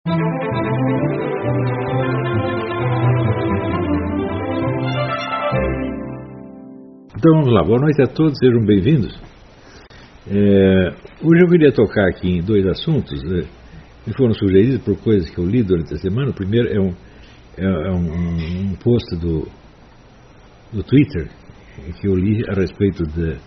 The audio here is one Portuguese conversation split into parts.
Então vamos lá, boa noite a todos, sejam bem-vindos. Hoje eu queria tocar aqui em dois assuntos que foram sugeridos por coisas que eu li durante a semana. O primeiro é um post do Twitter que eu li a respeito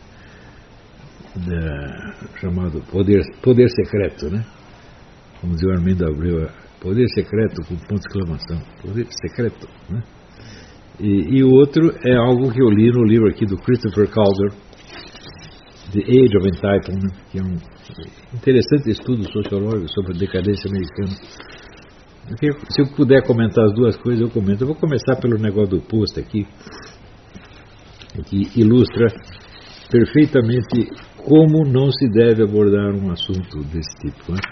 chamado poder secreto, né? Como diz o Armindo Abreu, poder secreto com ponto de exclamação, poder secreto, né? E o outro é algo que eu li no livro aqui do Christopher Calder, The Age of Entitlement, que é um interessante estudo sociológico sobre a decadência americana. Se eu puder comentar as duas coisas, eu comento. Eu vou começar pelo negócio do post aqui, que ilustra perfeitamente como não se deve abordar um assunto desse tipo, né?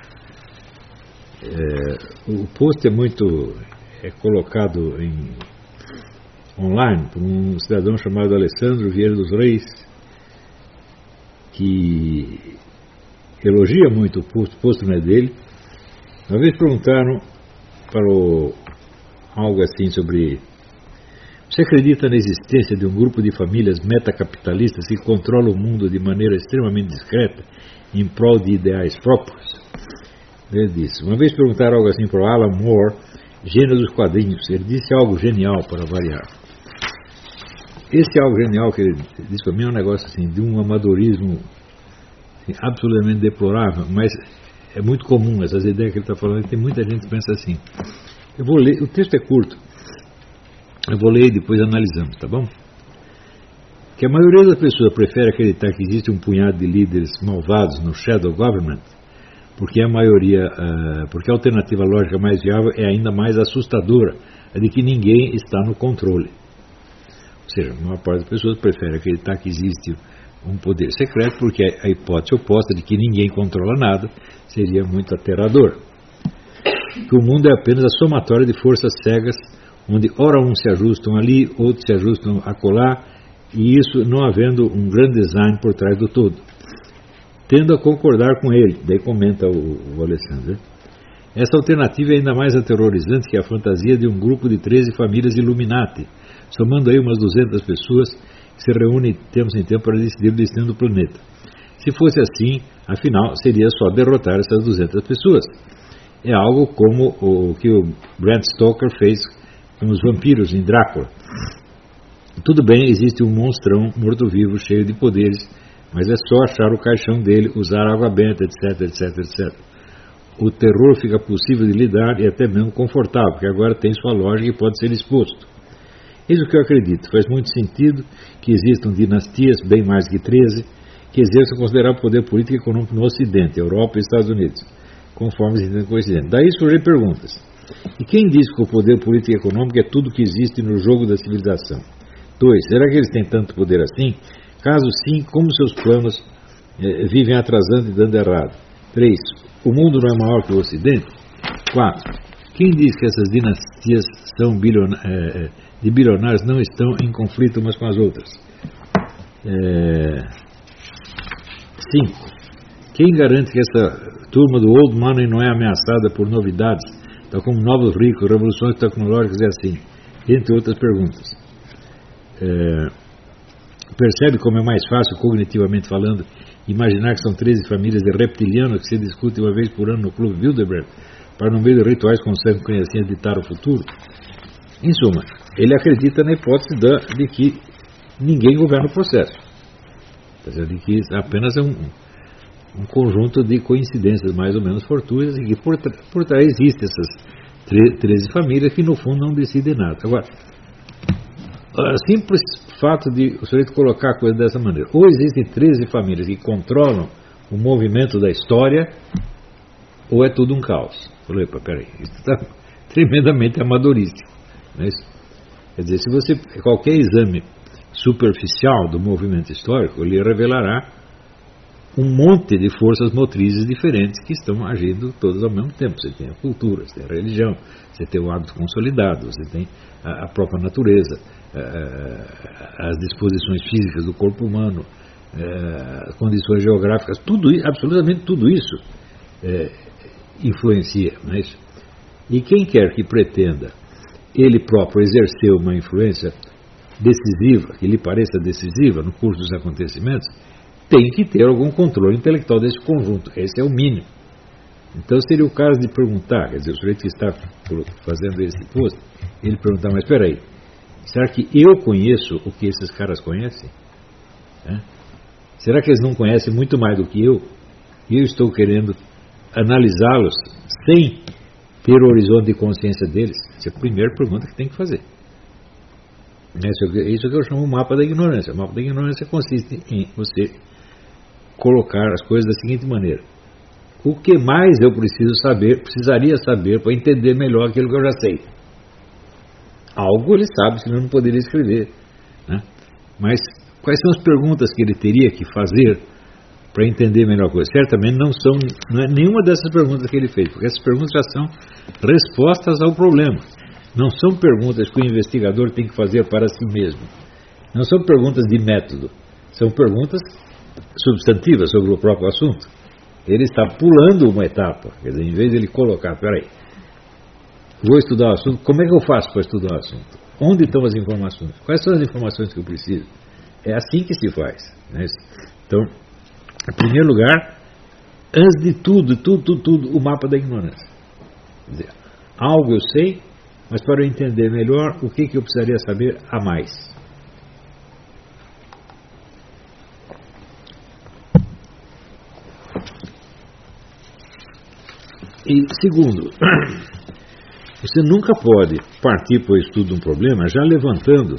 O post é colocado online por um cidadão chamado Alessandro Vieira dos Reis, que elogia muito o post não é dele. Uma vez perguntaram algo assim sobre: você acredita na existência de um grupo de famílias metacapitalistas que controla o mundo de maneira extremamente discreta em prol de ideais próprios? Ele disse. Uma vez perguntaram algo assim para o Alan Moore, gênio dos quadrinhos. Ele disse algo genial para variar. Esse algo genial que ele disse para mim é um negócio assim, de um amadorismo assim, absolutamente deplorável, mas é muito comum essas ideias que ele está falando. Tem muita gente que pensa assim. Eu vou ler, o texto é curto, eu vou ler e depois analisamos, tá bom? Que a maioria das pessoas prefere acreditar que existe um punhado de líderes malvados no shadow government, porque porque a alternativa lógica mais viável é ainda mais assustadora, a de que ninguém está no controle. Ou seja, a maior parte das pessoas prefere acreditar que existe um poder secreto, porque a hipótese oposta de que ninguém controla nada seria muito aterrador. Que o mundo é apenas a somatória de forças cegas, onde ora uns se ajustam ali, outros se ajustam acolá, e isso não havendo um grande design por trás do todo. Tendo a concordar com ele, daí comenta o Alessandro. Essa alternativa é ainda mais aterrorizante que a fantasia de um grupo de 13 famílias Illuminati, somando aí umas 200 pessoas que se reúnem de tempos em tempo para decidir o destino do planeta. Se fosse assim, afinal, seria só derrotar essas 200 pessoas. É algo como o que o Bram Stoker fez com os vampiros em Drácula. Tudo bem, existe um monstrão morto-vivo cheio de poderes, mas é só achar o caixão dele, usar água benta, etc, etc, etc. O terror fica possível de lidar e até mesmo confortável, porque agora tem sua lógica e pode ser exposto. Eis o que eu acredito. Faz muito sentido que existam dinastias, bem mais que 13, que exerçam considerável poder político e econômico no Ocidente, Europa e Estados Unidos, conforme se entende com o Ocidente. Daí surgem perguntas. E quem diz que o poder político e econômico é tudo que existe no jogo da civilização? 2. Será que eles têm tanto poder assim? Caso sim, como seus planos vivem atrasando e dando errado? 3. O mundo não é maior que o Ocidente? 4. Quem diz que essas dinastias de bilionários não estão em conflito umas com as outras? 5. Quem garante que essa turma do old money não é ameaçada por novidades, tal como novos ricos, revoluções tecnológicas e assim? Entre outras perguntas. Percebe como é mais fácil, cognitivamente falando, imaginar que são 13 famílias de reptilianos que se discutem uma vez por ano no Clube Bilderberg, para no meio de rituais com sangue conhecido ditar o futuro? Em suma, ele acredita na hipótese de que ninguém governa o processo, de que apenas é um conjunto de coincidências mais ou menos fortuitas e que por trás existem essas 13 famílias que no fundo não decidem nada. Agora, o simples fato de o sujeito colocar a coisa dessa maneira, ou existem 13 famílias que controlam o movimento da história, ou é tudo um caos. Falei, peraí, isso está tremendamente amadorístico. Mas, quer dizer, se você qualquer exame superficial do movimento histórico, ele revelará um monte de forças motrizes diferentes que estão agindo todas ao mesmo tempo. Você tem a cultura, você tem a religião, você tem o hábito consolidado, você tem a própria natureza, as disposições físicas do corpo humano, condições geográficas, tudo, absolutamente tudo isso influencia. Mas E quem quer que pretenda ele próprio exercer uma influência decisiva, que lhe pareça decisiva no curso dos acontecimentos, tem que ter algum controle intelectual desse conjunto. Esse é o mínimo. Então seria o caso de perguntar, quer dizer, o sujeito que está fazendo esse post, ele perguntar, mas espera aí, será que eu conheço o que esses caras conhecem? Será que eles não conhecem muito mais do que eu? E eu estou querendo analisá-los sem ter o horizonte de consciência deles? Essa é a primeira pergunta que tem que fazer. Isso que eu chamo o mapa da ignorância. O mapa da ignorância consiste em você colocar as coisas da seguinte maneira: o que mais eu precisaria saber para entender melhor aquilo que eu já sei? Algo ele sabe, senão não poderia escrever, né? Mas quais são as perguntas que ele teria que fazer para entender melhor a coisa? Certamente não é nenhuma dessas perguntas que ele fez, porque essas perguntas já são respostas ao problema. Não são perguntas que o investigador tem que fazer para si mesmo. Não são perguntas de método. São perguntas substantivas sobre o próprio assunto. Ele está pulando uma etapa. Quer dizer, em vez de ele colocar, peraí, vou estudar o assunto, como é que eu faço para estudar o assunto? Onde estão as informações? Quais são as informações que eu preciso? É assim que se faz, né? Então, em primeiro lugar, antes de tudo, o mapa da ignorância. Quer dizer, algo eu sei, mas para eu entender melhor, o que eu precisaria saber a mais? E segundo, você nunca pode partir para o estudo de um problema já levantando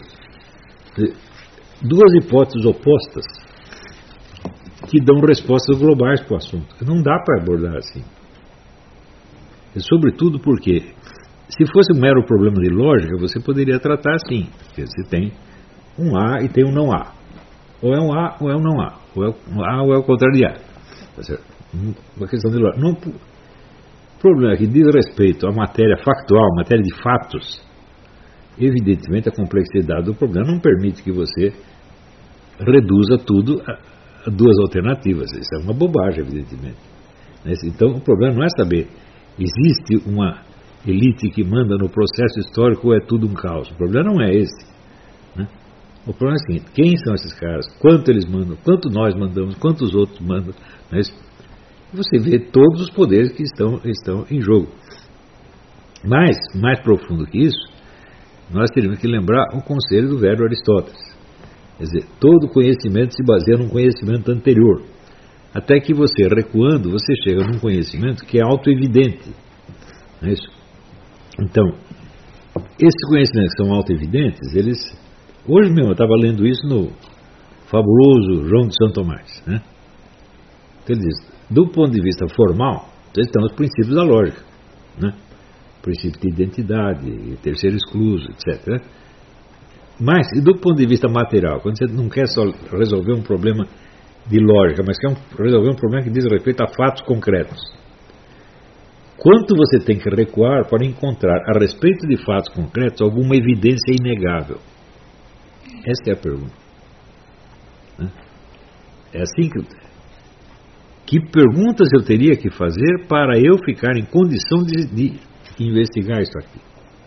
duas hipóteses opostas que dão respostas globais para o assunto. Não dá para abordar assim. E sobretudo porque, se fosse um mero problema de lógica, você poderia tratar assim. Porque você tem um A e tem um não A. Ou é um A ou é um não A. Ou é um A ou é o contrário de A. Tá certo? Uma questão de lógica. O problema é que diz respeito à matéria factual, matéria de fatos. Evidentemente a complexidade do problema não permite que você reduza tudo a duas alternativas. Isso é uma bobagem, evidentemente. Então o problema não é saber, existe uma elite que manda no processo histórico ou é tudo um caos. O problema não é esse, né? O problema é o seguinte: quem são esses caras? Quanto eles mandam? Quanto nós mandamos? Quantos outros mandam? Você vê todos os poderes que estão em jogo. Mas, mais profundo que isso, nós teríamos que lembrar o conselho do velho Aristóteles. Quer dizer, todo conhecimento se baseia num conhecimento anterior. Até que você, recuando, você chega num conhecimento que é auto-evidente. Não é isso? Então, esses conhecimentos que são auto-evidentes, eles... Hoje mesmo eu estava lendo isso no fabuloso João de São Tomás, né? Ele diz, do ponto de vista formal, estão os princípios da lógica, né? Princípio de identidade, terceiro excluso, etc. Mas, e do ponto de vista material, quando você não quer só resolver um problema de lógica, mas quer resolver um problema que diz respeito a fatos concretos, quanto você tem que recuar para encontrar, a respeito de fatos concretos, alguma evidência inegável? Essa é a pergunta, né? É assim que perguntas eu teria que fazer para eu ficar em condição de investigar isso aqui,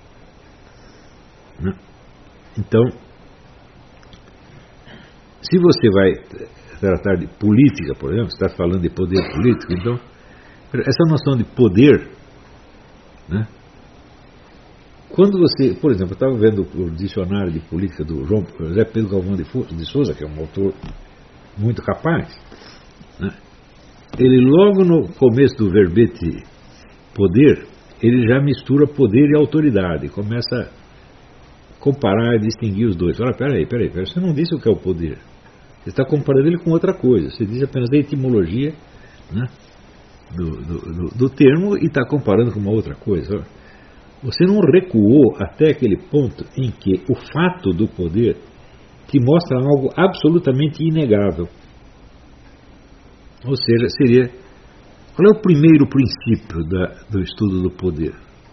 né? Então, se você vai tratar de política, por exemplo, você está falando de poder político, então, essa noção de poder, né? Quando você, por exemplo, eu estava vendo o dicionário de política do José Pedro Galvão de Souza, que é um autor muito capaz, né? Ele logo no começo do verbete poder, ele já mistura poder e autoridade, começa a comparar e distinguir os dois. Olha, peraí, você não disse o que é o poder. Você está comparando ele com outra coisa. Você diz apenas a etimologia, né, do termo e está comparando com uma outra coisa. Você não recuou até aquele ponto em que o fato do poder te mostra algo absolutamente inegável. Ou seja, seria... Qual é o primeiro princípio do estudo do poder?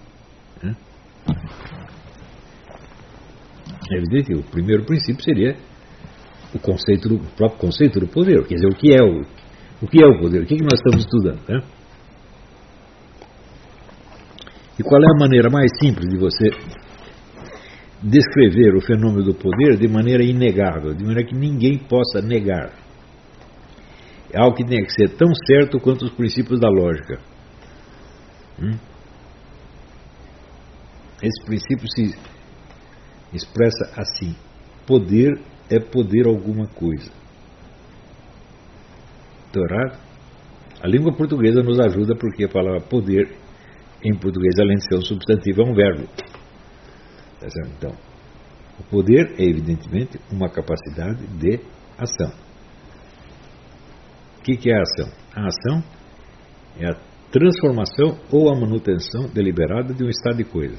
É evidente que o primeiro princípio seria o próprio conceito do poder. Quer dizer, o que é o poder? O que nós estamos estudando, né? E qual é a maneira mais simples de você descrever o fenômeno do poder de maneira inegável, de maneira que ninguém possa negar? É algo que tem que ser tão certo quanto os princípios da lógica. Esse princípio se expressa assim: poder é poder alguma coisa. Torado? A língua portuguesa nos ajuda porque a palavra poder em português, além de ser um substantivo, é um verbo. Tá certo? Então, o poder é evidentemente uma capacidade de ação. O que é a ação? A ação é a transformação ou a manutenção deliberada de um estado de coisas.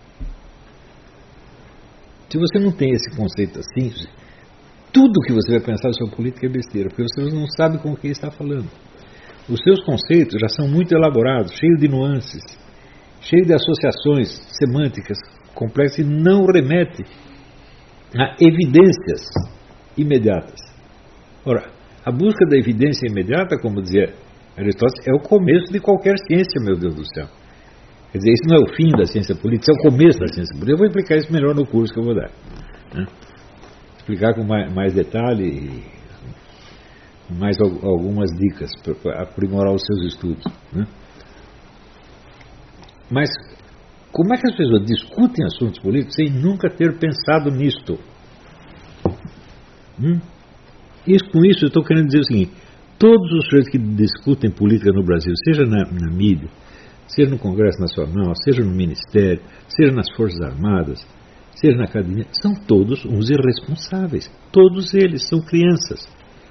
Se você não tem esse conceito assim, tudo que você vai pensar sobre política é besteira, porque você não sabe com quem está falando. Os seus conceitos já são muito elaborados, cheios de nuances, cheios de associações semânticas complexas e não remete a evidências imediatas. Ora, a busca da evidência imediata, como dizia Aristóteles, é o começo de qualquer ciência, meu Deus do céu. Quer dizer, isso não é o fim da ciência política, isso é o começo da ciência política. Eu vou explicar isso melhor no curso que eu vou dar. Né? Explicar com mais detalhe e mais algumas dicas para aprimorar os seus estudos. Né? Mas como é que as pessoas discutem assuntos políticos sem nunca ter pensado nisto? Com isso eu estou querendo dizer o seguinte: todos os sujeitos que discutem política no Brasil, seja na mídia, seja no Congresso Nacional, seja no Ministério, seja nas Forças Armadas, seja na academia, são todos uns irresponsáveis. Todos eles são crianças.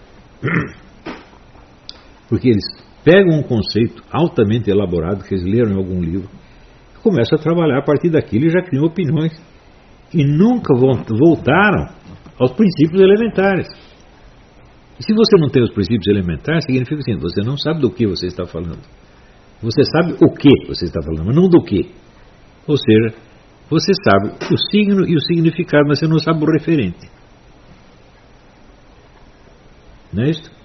Porque eles pegam um conceito altamente elaborado que eles leram em algum livro, começam a trabalhar a partir daquilo e já criam opiniões e nunca voltaram aos princípios elementares. E se você não tem os princípios elementares, significa assim: você não sabe do que você está falando. Você sabe o que você está falando, mas não do que. Ou seja, você sabe o signo e o significado, mas você não sabe o referente. Não é isso?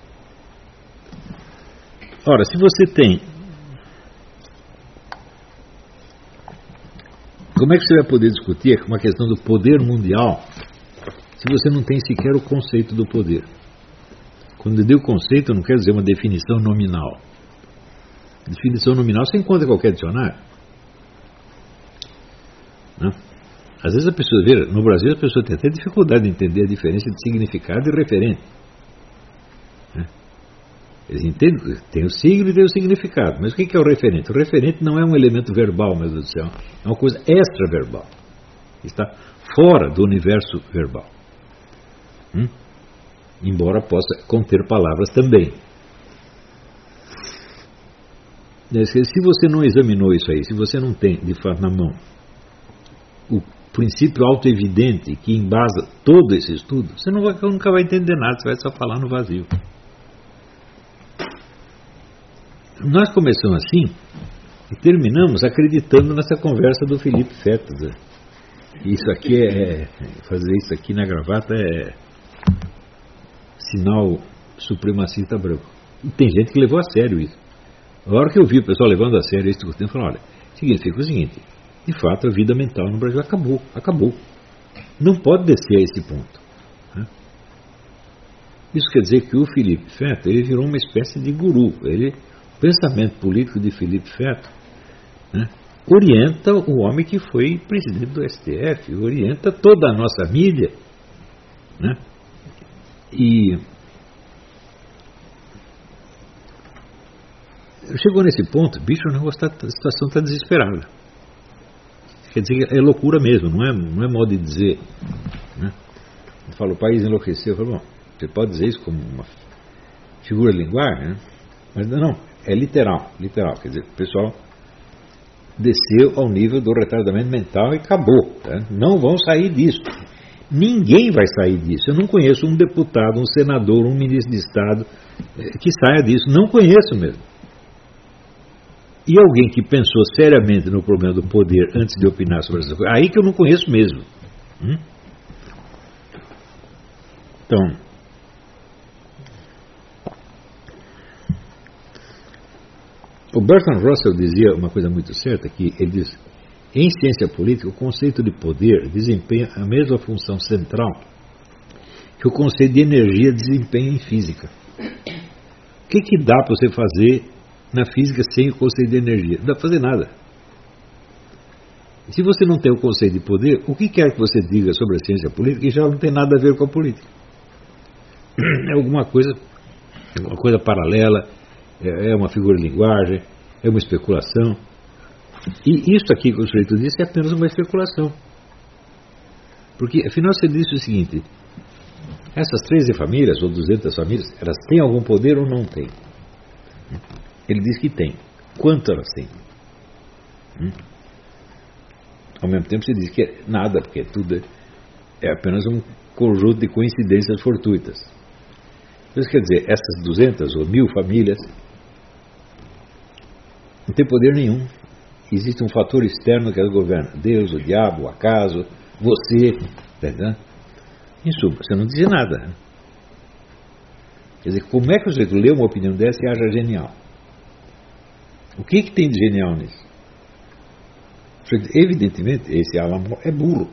Ora, se você tem... Como é que você vai poder discutir uma questão do poder mundial se você não tem sequer o conceito do poder? Quando eu digo conceito, eu não quero dizer uma definição nominal. Definição nominal você encontra em qualquer dicionário. Não? Às vezes a pessoa vê, no Brasil a pessoa tem até dificuldade de entender a diferença de significado e referente. Eles entendem, tem o signo e tem o significado, mas o que é o referente? O referente não é um elemento verbal, meu Deus do céu, é uma coisa extra-verbal, está fora do universo verbal, embora possa conter palavras também. Se você não examinou isso aí, se você não tem de fato na mão o princípio autoevidente que embasa todo esse estudo, você nunca vai entender nada, você vai só falar no vazio. Nós começamos assim e terminamos acreditando nessa conversa do Felipe Fetas. Isso aqui fazer isso aqui na gravata é sinal supremacista branco. E tem gente que levou a sério isso. A hora que eu vi o pessoal levando a sério isso, eu falei: olha, significa o seguinte: de fato a vida mental no Brasil acabou. Não pode descer a esse ponto. Né? Isso quer dizer que o Felipe Fetas ele virou uma espécie de guru. O pensamento político de Felipe Fetas, né, orienta o homem que foi presidente do STF, orienta toda a nossa mídia, né, e chegou nesse ponto, bicho, a situação está desesperada. Quer dizer, é loucura mesmo, não é modo de dizer. Né? Eu falo, o país enlouqueceu. Eu falo, bom, você pode dizer isso como uma figura de linguagem, né? Mas não, é literal. Quer dizer, o pessoal desceu ao nível do retardamento mental e acabou. Tá? Não vão sair disso. Ninguém vai sair disso. Eu não conheço um deputado, um senador, um ministro de Estado que saia disso. Não conheço mesmo. E alguém que pensou seriamente no problema do poder antes de opinar sobre essa coisa, aí que eu não conheço mesmo. Então, O Bertrand Russell dizia uma coisa muito certa, que ele diz: em ciência política, o conceito de poder desempenha a mesma função central que o conceito de energia desempenha em física. O que dá para você fazer na física sem o conceito de energia? Não dá para fazer nada. E se você não tem o conceito de poder, o que quer que você diga sobre a ciência política, já não tem nada a ver com a política. É alguma coisa paralela, é uma figura de linguagem, é uma especulação. E isso aqui que o sujeito disse é apenas uma especulação. Porque, afinal, você disse o seguinte: essas 13 famílias, ou 200 famílias, elas têm algum poder ou não têm? Ele diz que tem. Quanto elas têm? Ao mesmo tempo, você diz que é nada, porque tudo é apenas um conjunto de coincidências fortuitas. Isso quer dizer, essas 200 ou 1000 famílias não têm poder nenhum. Existe um fator externo que as governa. Deus, o diabo, o acaso, você. Tá? Em suma, você não diz nada. Quer dizer, como é que o sujeito lê uma opinião dessa e acha genial? O que tem de genial nisso? Evidentemente, esse Alan Moore é burro.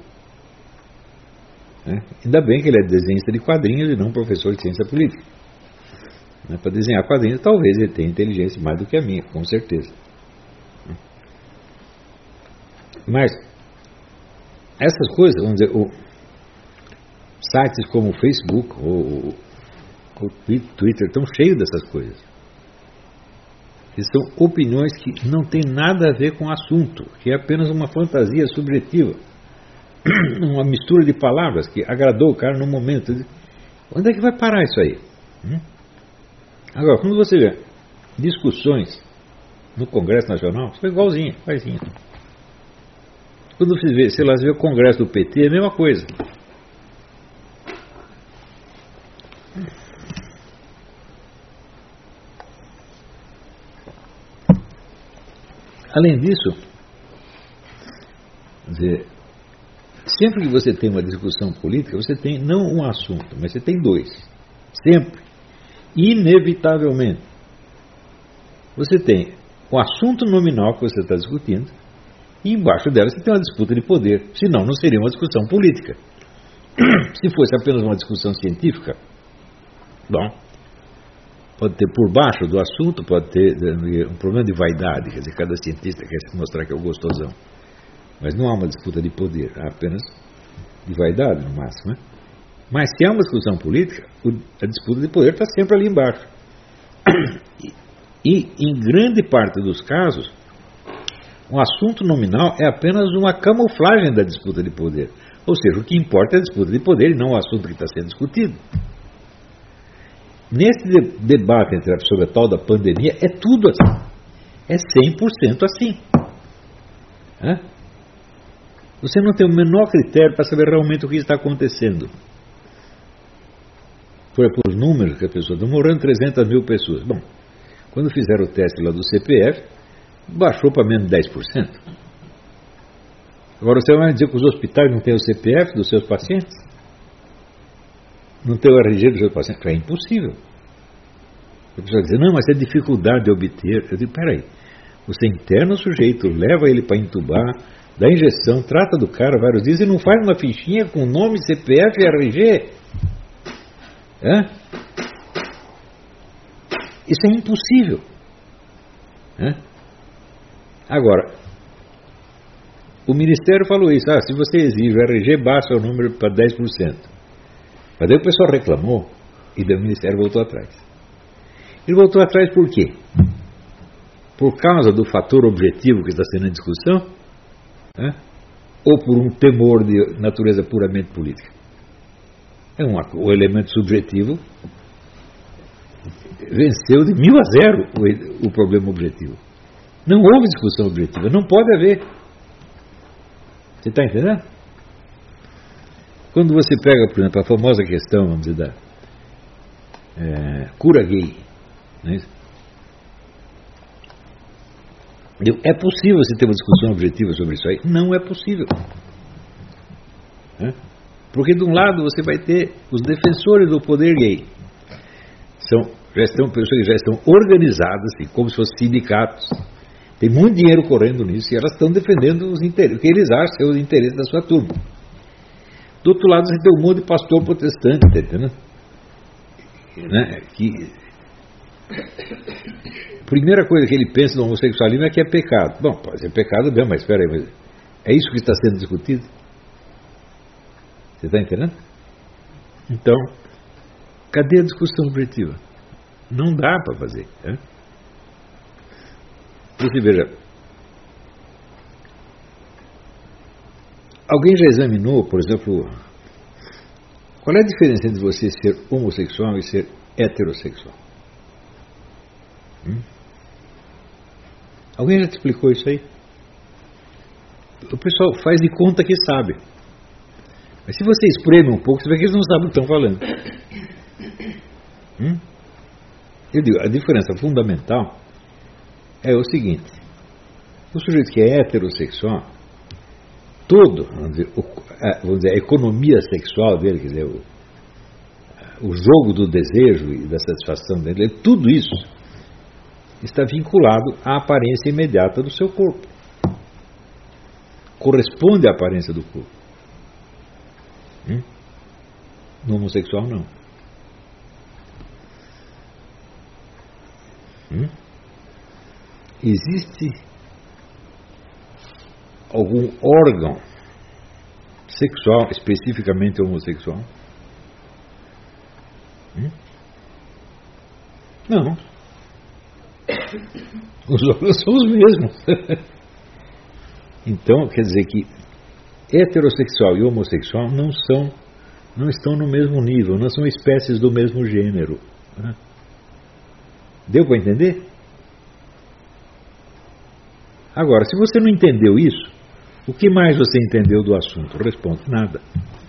Ainda bem que ele é desenhista de quadrinhos e não professor de ciência política. Para desenhar quadrinhos, talvez ele tenha inteligência mais do que a minha, com certeza. Mas essas coisas, vamos dizer, sites como o Facebook ou o Twitter estão cheios dessas coisas. Que são opiniões que não têm nada a ver com o assunto, que é apenas uma fantasia subjetiva, uma mistura de palavras que agradou o cara no momento. Onde é que vai parar isso aí? Agora, quando você vê discussões no Congresso Nacional, isso é igualzinho, fazzinho. Quando você vê, sei lá, você vê o Congresso do PT, é a mesma coisa. Além disso, quer dizer, sempre que você tem uma discussão política, você tem não um assunto, mas você tem dois. Sempre. Inevitavelmente. Você tem o assunto nominal que você está discutindo e embaixo dela você tem uma disputa de poder. Senão não seria uma discussão política. Se fosse apenas uma discussão científica, bom, pode ter por baixo do assunto, pode ter um problema de vaidade, quer dizer, cada cientista quer se mostrar que é o gostosão. Mas não há uma disputa de poder, há apenas de vaidade, no máximo. Mas se há uma discussão política, a disputa de poder está sempre ali embaixo. E, em grande parte dos casos, o assunto nominal é apenas uma camuflagem da disputa de poder. Ou seja, o que importa é a disputa de poder e não o assunto que está sendo discutido. Nesse debate sobre a tal da pandemia, é tudo assim. É 100% assim. Você não tem o menor critério para saber realmente o que está acontecendo. Foi por números que a pessoa está morrendo 300 mil pessoas. Bom, quando fizeram o teste lá do CPF, baixou para menos de 10%. Agora você vai dizer que os hospitais não têm o CPF dos seus pacientes? Não tem o RG dos seus pacientes? É impossível. A pessoa diz, não, mas é dificuldade de obter. Eu digo, peraí, você interna o sujeito, leva ele para entubar, dá injeção, trata do cara vários dias e não faz uma fichinha com nome, CPF e RG? Isso é impossível. Agora, o Ministério falou isso, se você exige o RG, baixa o número para 10%. Mas daí o pessoal reclamou e daí o Ministério voltou atrás. Ele voltou atrás por quê? Por causa do fator objetivo que está sendo em discussão? Ou por um temor de natureza puramente política? O elemento subjetivo venceu de 1000-0 o problema objetivo. Não houve discussão objetiva, não pode haver. Você está entendendo? Quando você pega, por exemplo, a famosa questão, vamos dizer, da cura gay, não é isso? É possível você ter uma discussão objetiva sobre isso aí? Não é possível. Porque de um lado você vai ter os defensores do poder gay. São pessoas que já estão organizadas, assim, como se fossem sindicatos. Tem muito dinheiro correndo nisso e elas estão defendendo os interesses, o que eles acham ser os interesses da sua turma. Do outro lado, você tem um monte de pastor protestante, tá entendendo? Né? Que a primeira coisa que ele pensa no homossexualismo é que é pecado. Bom, pode ser pecado mesmo, mas espera aí, mas é isso que está sendo discutido? Você está entendendo? Então, cadê a discussão objetiva? Não dá para fazer. Né? Você veja, alguém já examinou, por exemplo, qual é a diferença entre você ser homossexual e ser heterossexual? Alguém já te explicou isso aí? O pessoal faz de conta que sabe. Mas se você espreme um pouco, você vê que eles não sabem o que estão falando. Eu digo, a diferença fundamental é o seguinte: o sujeito que é heterossexual, vamos dizer, a economia sexual dele, quer dizer, o jogo do desejo e da satisfação dele, tudo isso está vinculado à aparência imediata do seu corpo. Corresponde à aparência do corpo. No homossexual, não. Existe algum órgão sexual especificamente homossexual? Não. Os órgãos são os mesmos. Então, quer dizer que heterossexual e homossexual não estão no mesmo nível, não são espécies do mesmo gênero. Deu para entender? Agora, se você não entendeu isso, o que mais você entendeu do assunto? Responde: nada.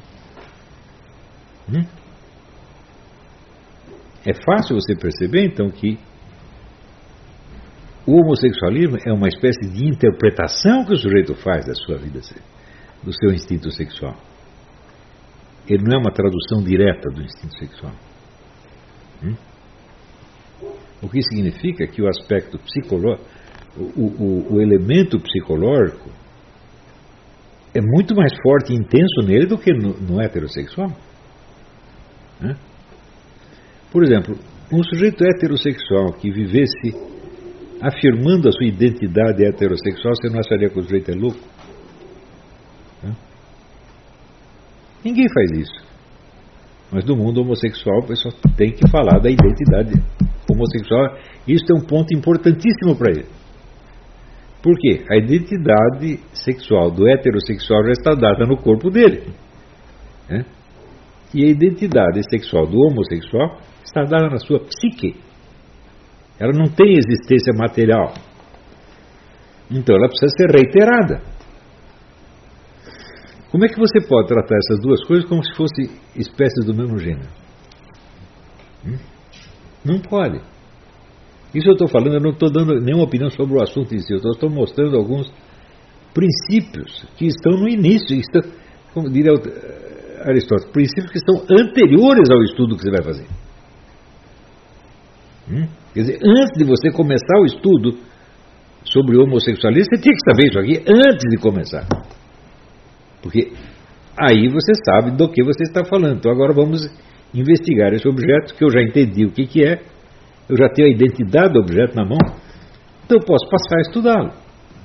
É fácil você perceber, então, que o homossexualismo é uma espécie de interpretação que o sujeito faz da sua vida, do seu instinto sexual. Ele não é uma tradução direta do instinto sexual. O que significa que o aspecto psicológico, o elemento psicológico, é muito mais forte e intenso nele do que no heterossexual. Por exemplo, um sujeito heterossexual que vivesse afirmando a sua identidade heterossexual, você não acharia que o sujeito é louco? Ninguém faz isso. Mas no mundo homossexual, o pessoal tem que falar da identidade homossexual. Isso é um ponto importantíssimo para ele. Por quê? A identidade sexual do heterossexual já está dada no corpo dele. E a identidade sexual do homossexual está dada na sua psique. Ela não tem existência material. Então ela precisa ser reiterada. Como é que você pode tratar essas duas coisas como se fossem espécies do mesmo gênero? Não pode. Isso eu estou falando, eu não estou dando nenhuma opinião sobre o assunto em si, eu estou mostrando alguns princípios que estão no início, como diria Aristóteles, princípios que estão anteriores ao estudo que você vai fazer. Quer dizer, antes de você começar o estudo sobre o homossexualismo, você tinha que saber isso aqui antes de começar. Porque aí você sabe do que você está falando. Então agora vamos investigar esse objeto, que eu já entendi o que é, eu já tenho a identidade do objeto na mão, então eu posso passar a estudá-lo.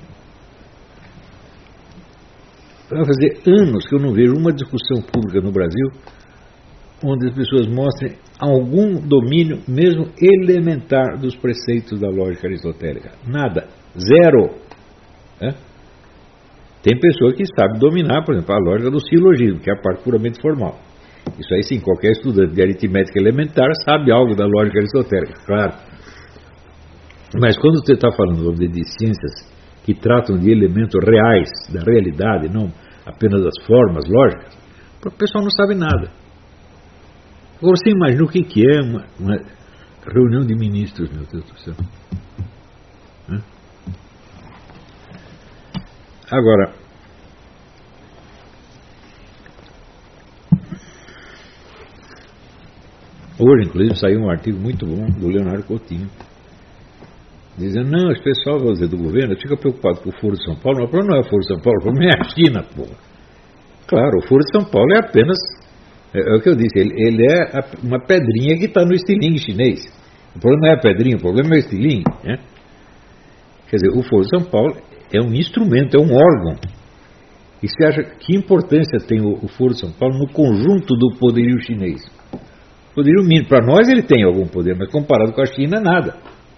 Vai fazer anos que eu não vejo uma discussão pública no Brasil onde as pessoas mostrem algum domínio, mesmo elementar, dos preceitos da lógica aristotélica. Nada. Zero. Tem pessoa que sabe dominar, por exemplo, a lógica do silogismo, que é a parte puramente formal. Isso aí sim, qualquer estudante de aritmética elementar sabe algo da lógica aristotélica, claro. Mas quando você está falando de ciências que tratam de elementos reais, da realidade, não apenas das formas lógicas, o pessoal não sabe nada. Agora você imagina o que é uma reunião de ministros, meu Deus do céu. Agora, o Hoje, inclusive, saiu um artigo muito bom do Leonardo Coutinho, dizendo, não, esse pessoal, vou dizer, do governo fica preocupado com o Foro de São Paulo, mas o problema não é o Foro de São Paulo, o problema é a China, porra. Claro, o Foro de São Paulo é apenas, é o que eu disse, ele é uma pedrinha que está no estilingue chinês. O problema não é a pedrinha, o problema é o estilingue, né? Quer dizer, o Foro de São Paulo é um instrumento, é um órgão. E você acha que importância tem o Foro de São Paulo no conjunto do poderio chinês? Poderio mínimo. Para nós ele tem algum poder, mas comparado com a China, nada.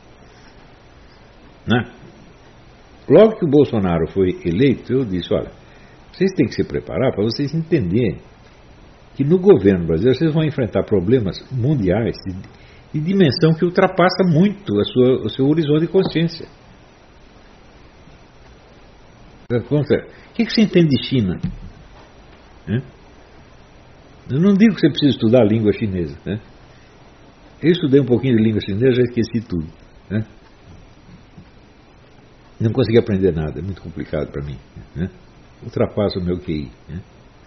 Né? Logo que o Bolsonaro foi eleito, eu disse, olha, vocês têm que se preparar para vocês entenderem que no governo brasileiro vocês vão enfrentar problemas mundiais de dimensão que ultrapassa muito o seu horizonte de consciência. O que você entende de China? Eu não digo que você precisa estudar a língua chinesa. Né? Eu estudei um pouquinho de língua chinesa, já esqueci tudo. Né? Não consegui aprender nada, é muito complicado para mim. Né? Ultrapassa o meu QI. Né?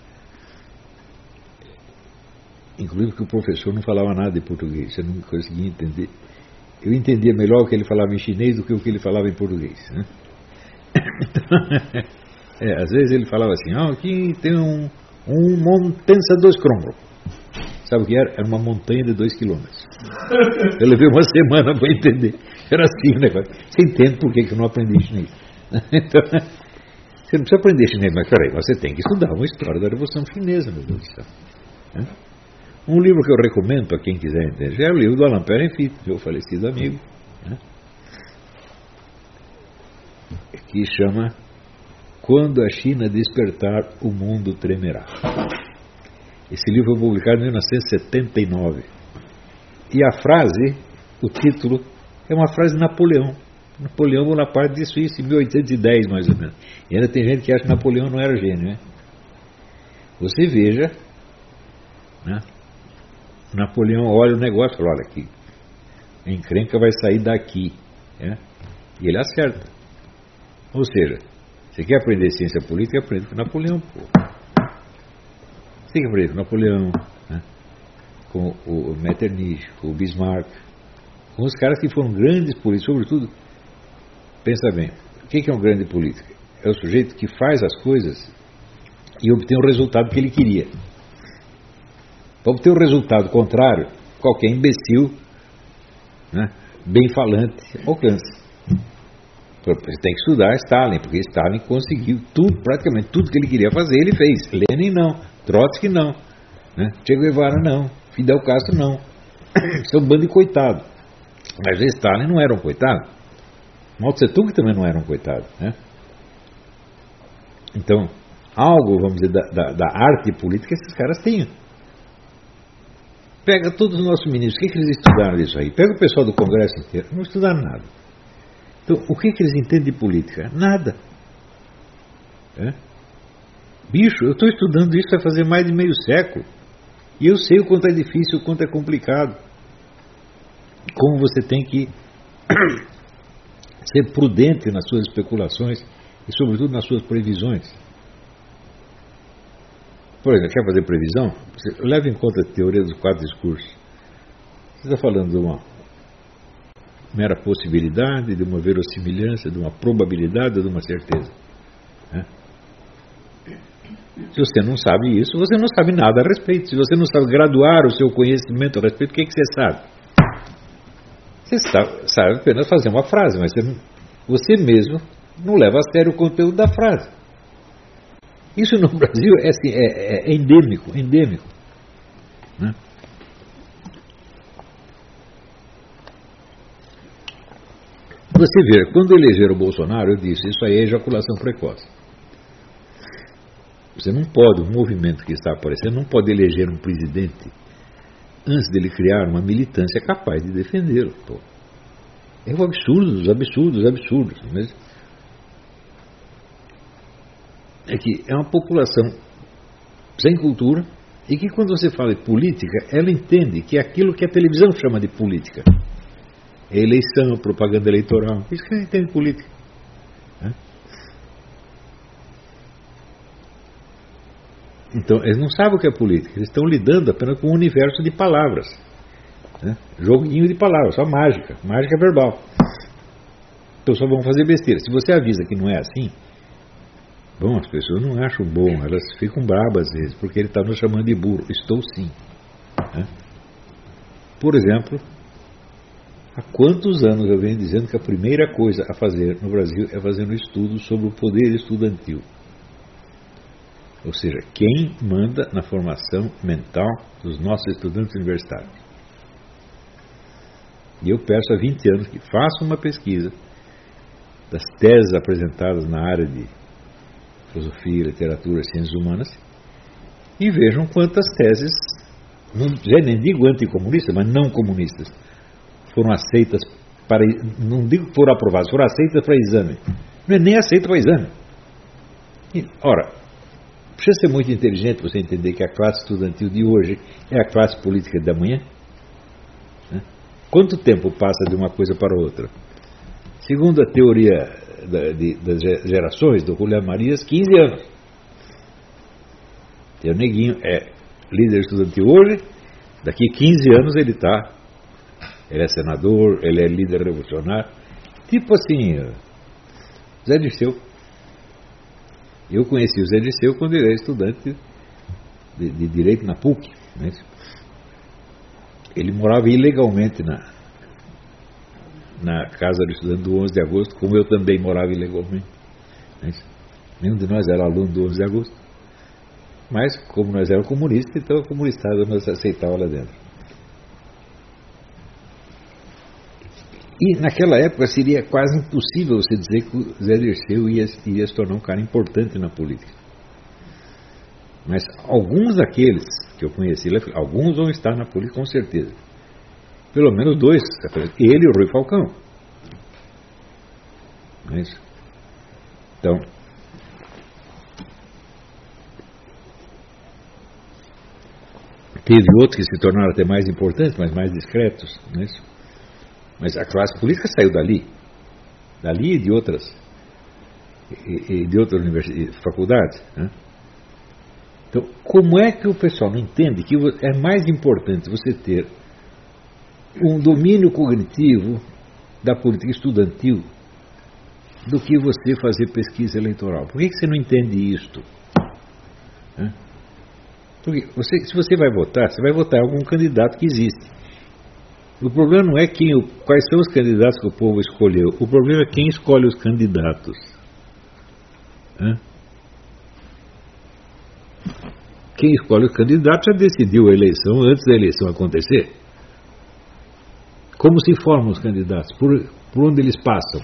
Inclusive que o professor não falava nada de português, eu não conseguia entender. Eu entendia melhor o que ele falava em chinês do que o que ele falava em português. Né? Então, às vezes ele falava assim, aqui tem um montanha 2 km. Sabe o que era? Era uma montanha de 2 km. Eu levei uma semana para entender. Era assim o negócio. Você entende por que eu não aprendi chinês? Então, você não precisa aprender chinês, mas peraí, você tem que estudar uma história da Revolução Chinesa, meu Deus do céu. Um livro que eu recomendo para quem quiser entender é o livro do Alain Perenfit, meu falecido amigo, que chama Quando a China Despertar, o Mundo Tremerá. Esse livro foi publicado em 1979. E a frase, o título, é uma frase de Napoleão. Napoleão Bonaparte disse isso em 1810, mais ou menos. E ainda tem gente que acha que Napoleão não era gênio, né? Você veja, né? Napoleão olha o negócio e fala, olha aqui, a encrenca vai sair daqui. Né? E ele acerta. Ou seja, você quer aprender ciência política, aprende com Napoleão. Pô. Você tem que aprender com Napoleão, né? Com o Metternich, com o Bismarck, com os caras que foram grandes políticos, sobretudo, pensa bem, o que é um grande político? É o sujeito que faz as coisas e obtém o resultado que ele queria. Para obter o resultado contrário, qualquer imbecil, né, bem falante, alcança. Você tem que estudar Stalin, porque Stalin conseguiu tudo, praticamente tudo que ele queria fazer, ele fez. Lenin não, Trotsky não, né? Che Guevara não, Fidel Castro não. Isso é um bando de coitado. Mas Stalin não era um coitado. Mao Tse Tung também não era um coitado. Né? Então, algo, vamos dizer, da arte política esses caras tinham. Pega todos os nossos ministros, o que eles estudaram disso aí? Pega o pessoal do Congresso inteiro, não estudaram nada. Então, o que eles entendem de política? Nada. Bicho, eu estou estudando isso vai fazer mais de meio século. E eu sei o quanto é difícil, o quanto é complicado. Como você tem que ser prudente nas suas especulações e, sobretudo, nas suas previsões. Por exemplo, quer fazer previsão? Você leva em conta a teoria dos 4 discursos. Você está falando de uma mera possibilidade, de uma verossimilhança, de uma probabilidade ou de uma certeza. Se você não sabe isso, você não sabe nada a respeito. Se você não sabe graduar o seu conhecimento a respeito, o que você sabe? Você sabe apenas fazer uma frase, mas você mesmo não leva a sério o conteúdo da frase. Isso no Brasil é endêmico. Né? Você vê, quando elegeram o Bolsonaro, eu disse, isso aí é ejaculação precoce. Você não pode, o movimento que está aparecendo, não pode eleger um presidente antes dele criar uma militância capaz de defendê-lo. Pô. É um absurdo dos absurdos. Mas é que é uma população sem cultura e que quando você fala de política, ela entende que é aquilo que a televisão chama de política. É eleição, propaganda eleitoral. Isso que ela entende de política. Então, eles não sabem o que é política. Eles estão lidando apenas com um universo de palavras. Né? Joguinho de palavras, só mágica verbal. Então só vão fazer besteira. Se você avisa que não é assim, bom, as pessoas não acham bom, elas ficam bravas às vezes, porque ele está nos chamando de burro. Estou sim. Né? Por exemplo, há quantos anos eu venho dizendo que a primeira coisa a fazer no Brasil é fazer um estudo sobre o poder estudantil. Ou seja, quem manda na formação mental dos nossos estudantes universitários. E eu peço há 20 anos que façam uma pesquisa das teses apresentadas na área de filosofia, literatura, ciências humanas e vejam quantas teses, já nem digo anticomunistas, mas não comunistas, foram aceitas para, não digo que foram aprovadas, foram aceitas para exame. Não é nem aceito para exame. Ora, precisa ser muito inteligente para você entender que a classe estudantil de hoje é a classe política da manhã. Né? Quanto tempo passa de uma coisa para outra? Segundo a teoria das gerações do Julián Marías, 15 anos. E o neguinho é líder estudantil hoje, daqui a 15 anos ele é senador, ele é líder revolucionário. Tipo assim, Zé Dirceu. Eu conheci o Zé Dirceu quando ele era estudante de Direito na PUC. Né? Ele morava ilegalmente na casa do estudante do 11 de agosto, como eu também morava ilegalmente. Né? Nenhum de nós era aluno do 11 de agosto. Mas, como nós éramos comunistas, então a comunistada nos aceitava lá dentro. E naquela época seria quase impossível você dizer que o Zé Dirceu iria se tornar um cara importante na política. Mas alguns daqueles que eu conheci, alguns vão estar na política com certeza. Pelo menos dois, ele e o Rui Falcão. Não é isso? Então, teve outros que se tornaram até mais importantes, mas mais discretos, não é isso? Mas a classe política saiu dali e de outras faculdades. Né? Então, como é que o pessoal não entende que é mais importante você ter um domínio cognitivo da política estudantil do que você fazer pesquisa eleitoral? Por que você não entende isto? Né? Porque se você vai votar em algum candidato que existe. O problema não é quais são os candidatos que o povo escolheu. O problema é quem escolhe os candidatos. Hã? Quem escolhe os candidatos já decidiu a eleição antes da eleição acontecer. Como se formam os candidatos? Por onde eles passam?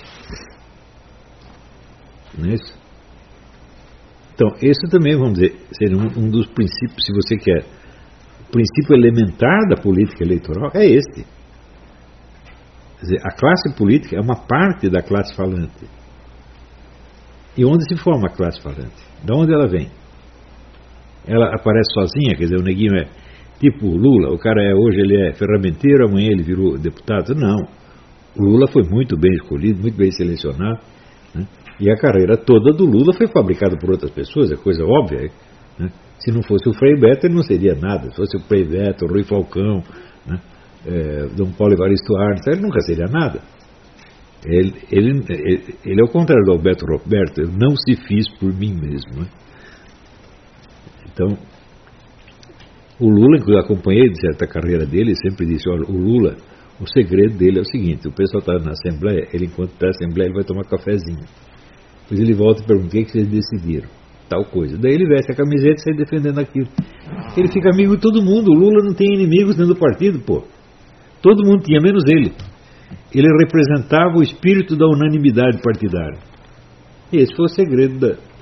Não é isso? Então, esse também, vamos dizer, seria um dos princípios, se você quer. O princípio elementar da política eleitoral é este. Quer dizer, a classe política é uma parte da classe falante. E onde se forma a classe falante? De onde ela vem? Ela aparece sozinha, quer dizer, o neguinho é tipo o Lula, o cara hoje ele é ferramenteiro, amanhã ele virou deputado. Não. O Lula foi muito bem escolhido, muito bem selecionado, né? E a carreira toda do Lula foi fabricada por outras pessoas, é coisa óbvia. Né? Se não fosse o Frei Beto, ele não seria nada. Se fosse o Frei Beto, o Rui Falcão, né? Dom Paulo Evaristo Arnes, ele nunca seria nada. Ele é o contrário do Alberto Roberto, eu não se fiz por mim mesmo. Né? Então, o Lula, que eu acompanhei de certa carreira dele, sempre disse, olha, o Lula, o segredo dele é o seguinte, o pessoal está na Assembleia, enquanto está na Assembleia, ele vai tomar cafezinho. Depois ele volta e pergunta, o que vocês decidiram? Tal coisa. Daí ele veste a camiseta e sai defendendo aquilo. Ele fica amigo de todo mundo, o Lula não tem inimigos dentro do partido, pô. Todo mundo tinha, menos ele. Ele representava o espírito da unanimidade partidária. E esse foi o segredo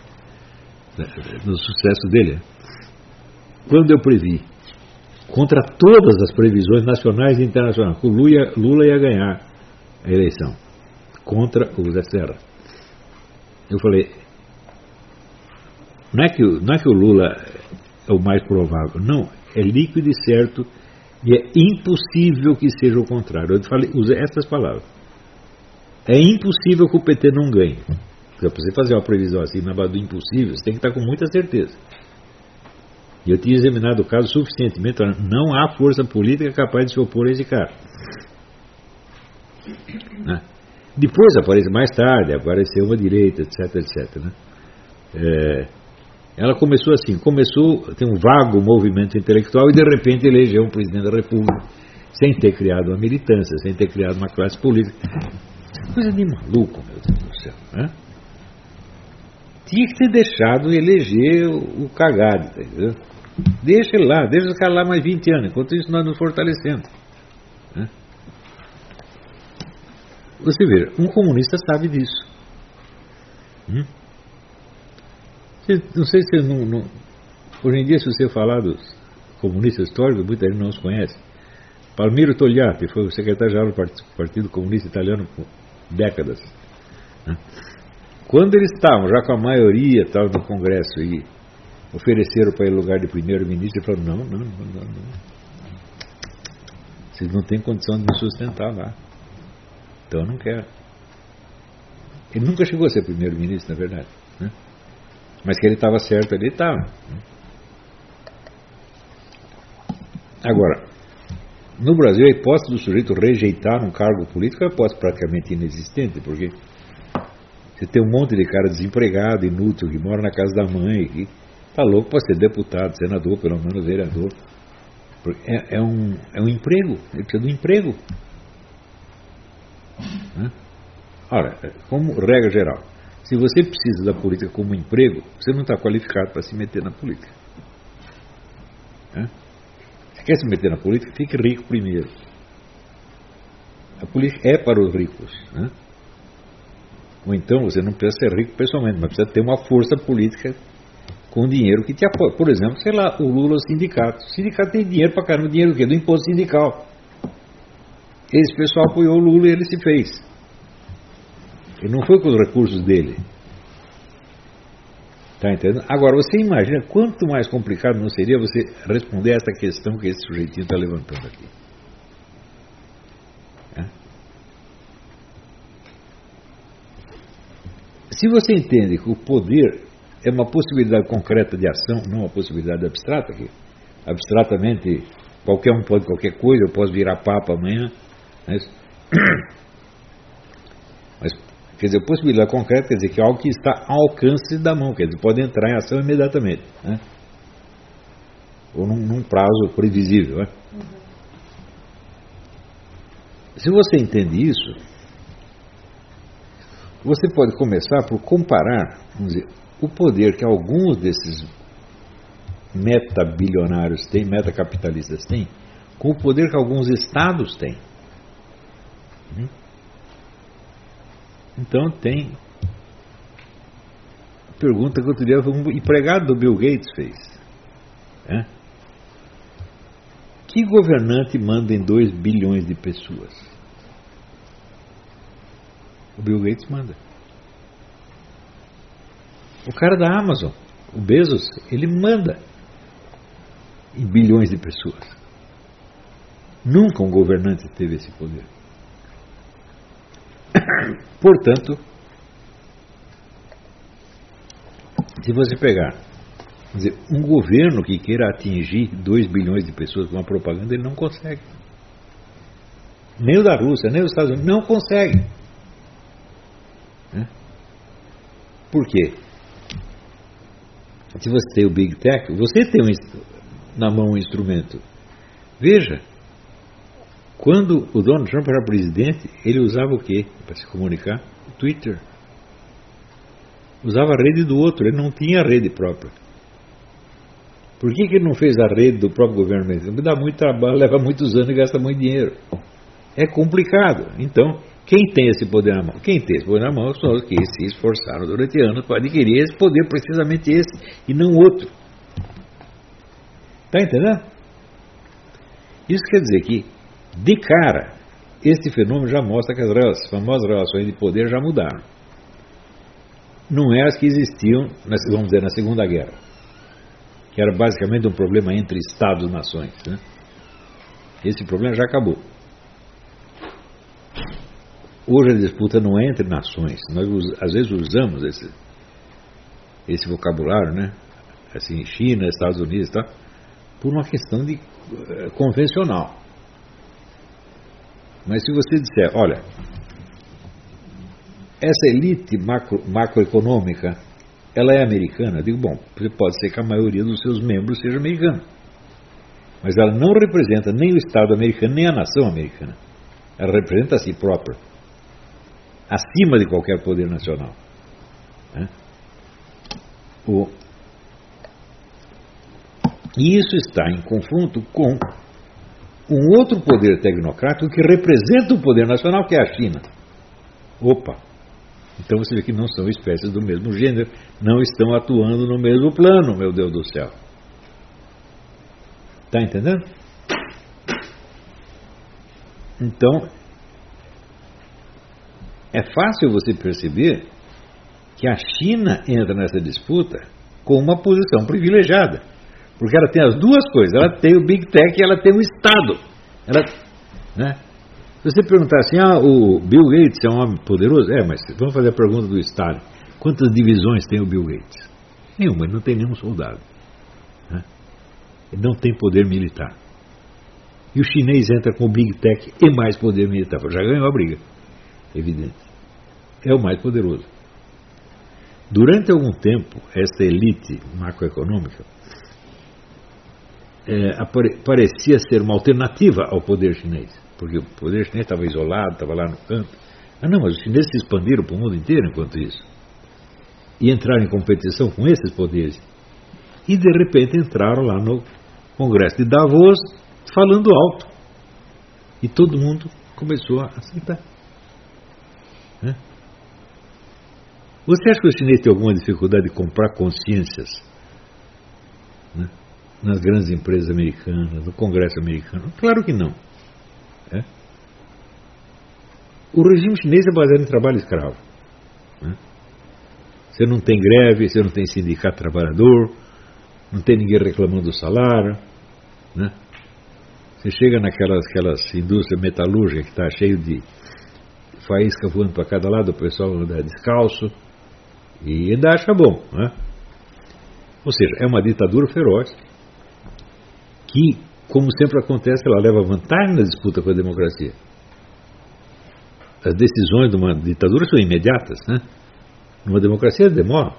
do sucesso dele. Quando eu previ, contra todas as previsões nacionais e internacionais, que o Lula ia ganhar a eleição, contra o Zé Serra, eu falei, não é que o Lula é o mais provável, não, é líquido e certo, e é impossível que seja o contrário. Eu falei, usei essas palavras. É impossível que o PT não ganhe. Para você fazer uma previsão assim na base do impossível, você tem que estar com muita certeza. E eu tinha examinado o caso suficientemente, não há força política capaz de se opor a esse cara. Né? Depois aparece mais tarde, apareceu uma direita, etc, etc. Né? Ela começou assim, tem um vago movimento intelectual e de repente elegeu um presidente da República, sem ter criado uma militância, sem ter criado uma classe política. Coisa de maluco, meu Deus do céu. Né? Tinha que ter deixado eleger o cagado, tá entendeu? Deixa ele lá, deixa os caras lá mais 20 anos, enquanto isso nós nos fortalecendo. Né? Você vê, um comunista sabe disso. Não sei se não, hoje em dia, se você falar dos comunistas históricos, muita gente não os conhece. Palmiro Togliatti foi o secretário-geral do Partido Comunista Italiano por décadas. Né? Quando eles estavam já com a maioria tal, no Congresso e ofereceram para ele lugar de primeiro-ministro, ele falou, não. Vocês não têm condição de me sustentar lá. Então eu não quero. Ele nunca chegou a ser primeiro-ministro, na verdade. Né? Mas que ele estava certo, ele estava. Agora, no Brasil, a hipótese do sujeito rejeitar um cargo político é uma hipótese praticamente inexistente, porque você tem um monte de cara desempregado, inútil, que mora na casa da mãe, que está louco para ser deputado, senador, pelo menos vereador. É um emprego, ele precisa de um emprego. Né? Ora, como regra geral, se você precisa da política como emprego, você não está qualificado para se meter na política. Né? Se quer se meter na política, fique rico primeiro. A política é para os ricos. Né? Ou então você não precisa ser rico pessoalmente, mas precisa ter uma força política com dinheiro que te apoia. Por exemplo, sei lá, o Lula, o sindicato. O sindicato tem dinheiro para caramba, dinheiro do quê? Do imposto sindical. Esse pessoal apoiou o Lula e ele se fez. Ele não foi com os recursos dele. Está entendendo? Agora, você imagina quanto mais complicado não seria você responder a essa questão que esse sujeitinho está levantando aqui. Se você entende que o poder é uma possibilidade concreta de ação, não uma possibilidade abstrata, que abstratamente qualquer um pode qualquer coisa, eu posso virar papa amanhã, mas quer dizer, possibilidade concreta quer dizer que é algo que está ao alcance da mão, quer dizer, pode entrar em ação imediatamente, né? Ou num prazo previsível. Né? Se você entende isso, você pode começar por comparar, vamos dizer, o poder que alguns desses metabilionários têm, metacapitalistas têm, com o poder que alguns estados têm. Então tem pergunta que outro dia um empregado do Bill Gates fez. Que governante manda em 2 bilhões de pessoas? O Bill Gates manda. O cara da Amazon, o Bezos, ele manda em bilhões de pessoas. Nunca um governante teve esse poder. Portanto, se você pegar, quer dizer, um governo que queira atingir 2 bilhões de pessoas com uma propaganda, ele não consegue. Nem o da Rússia, nem os Estados Unidos, não consegue. Por quê? Se você tem o Big Tech, você tem na mão um instrumento. Veja, quando o Donald Trump era presidente, ele usava o quê para se comunicar? O Twitter. Usava a rede do outro, ele não tinha rede própria. Por que ele não fez a rede do próprio governo mesmo? Dá muito trabalho, leva muitos anos e gasta muito dinheiro. É complicado. Então, quem tem esse poder na mão? Quem tem esse poder na mão são os que se esforçaram durante anos para adquirir esse poder, precisamente esse, e não outro. Está entendendo? Isso quer dizer que, de cara, este fenômeno já mostra que as famosas relações de poder já mudaram. Não é as que existiam, vamos dizer, na Segunda Guerra, que era basicamente um problema entre Estados e nações. Né? Esse problema já acabou. Hoje a disputa não é entre nações. Nós às vezes usamos esse vocabulário, né? assim, China, Estados Unidos, tá? Por uma questão de convencional. Mas se você disser, olha, essa elite macroeconômica, ela é americana, eu digo, bom, pode ser que a maioria dos seus membros seja americana, mas ela não representa nem o Estado americano, nem a nação americana. Ela representa a si própria, acima de qualquer poder nacional. Né? E isso está em confronto com um outro poder tecnocrático que representa o poder nacional, que é a China. Opa! Então você vê que não são espécies do mesmo gênero, não estão atuando no mesmo plano, meu Deus do céu. Está entendendo? Então, é fácil você perceber que a China entra nessa disputa com uma posição privilegiada. Porque ela tem as duas coisas, ela tem o Big Tech e ela tem o Estado. Né? Se você perguntar assim, o Bill Gates é um homem poderoso? Mas vamos fazer a pergunta do Estado. Quantas divisões tem o Bill Gates? Nenhuma, ele não tem nenhum soldado. Né? Ele não tem poder militar. E o chinês entra com o Big Tech e mais poder militar. Já ganhou a briga, evidente. É o mais poderoso. Durante algum tempo, essa elite macroeconômica parecia ser uma alternativa ao poder chinês, porque o poder chinês estava isolado, estava lá no canto. Não, mas os chineses se expandiram para o mundo inteiro enquanto isso, e entraram em competição com esses poderes, e de repente entraram lá no Congresso de Davos falando alto, e todo mundo começou a aceitar. Né? Você acha que o chinês tem alguma dificuldade de comprar consciências, né, nas grandes empresas americanas, no Congresso americano? Claro que não. O regime chinês é baseado em trabalho escravo. Você não tem greve, você não tem sindicato trabalhador, não tem ninguém reclamando do salário. Né? Você chega naquelas indústrias metalúrgicas que está cheio de faísca voando para cada lado, o pessoal anda descalço e ainda acha bom. Né? Ou seja, é uma ditadura feroz que, como sempre acontece, ela leva vantagem na disputa com a democracia. As decisões de uma ditadura são imediatas, né? Numa democracia demora.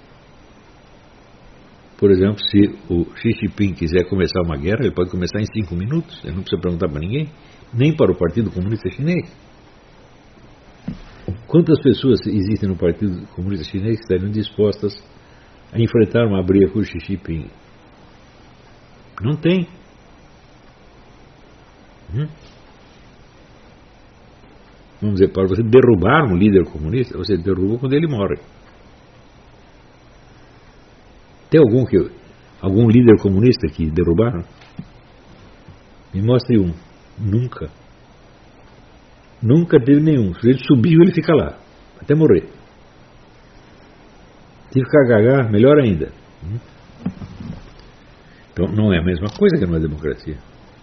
Por exemplo, se o Xi Jinping quiser começar uma guerra, ele pode começar em 5 minutos, ele não precisa perguntar para ninguém, nem para o Partido Comunista Chinês. Quantas pessoas existem no Partido Comunista Chinês que estariam dispostas a enfrentar uma briga com o Xi Jinping? Não tem. Vamos dizer, para você derrubar um líder comunista, você derruba quando ele morre. Tem algum líder comunista que derrubaram? Me mostre um. Nunca. Nunca teve nenhum. Se ele subiu, ele fica lá, até morrer. Se ficar gaga, melhor ainda. Então não é a mesma coisa que numa democracia.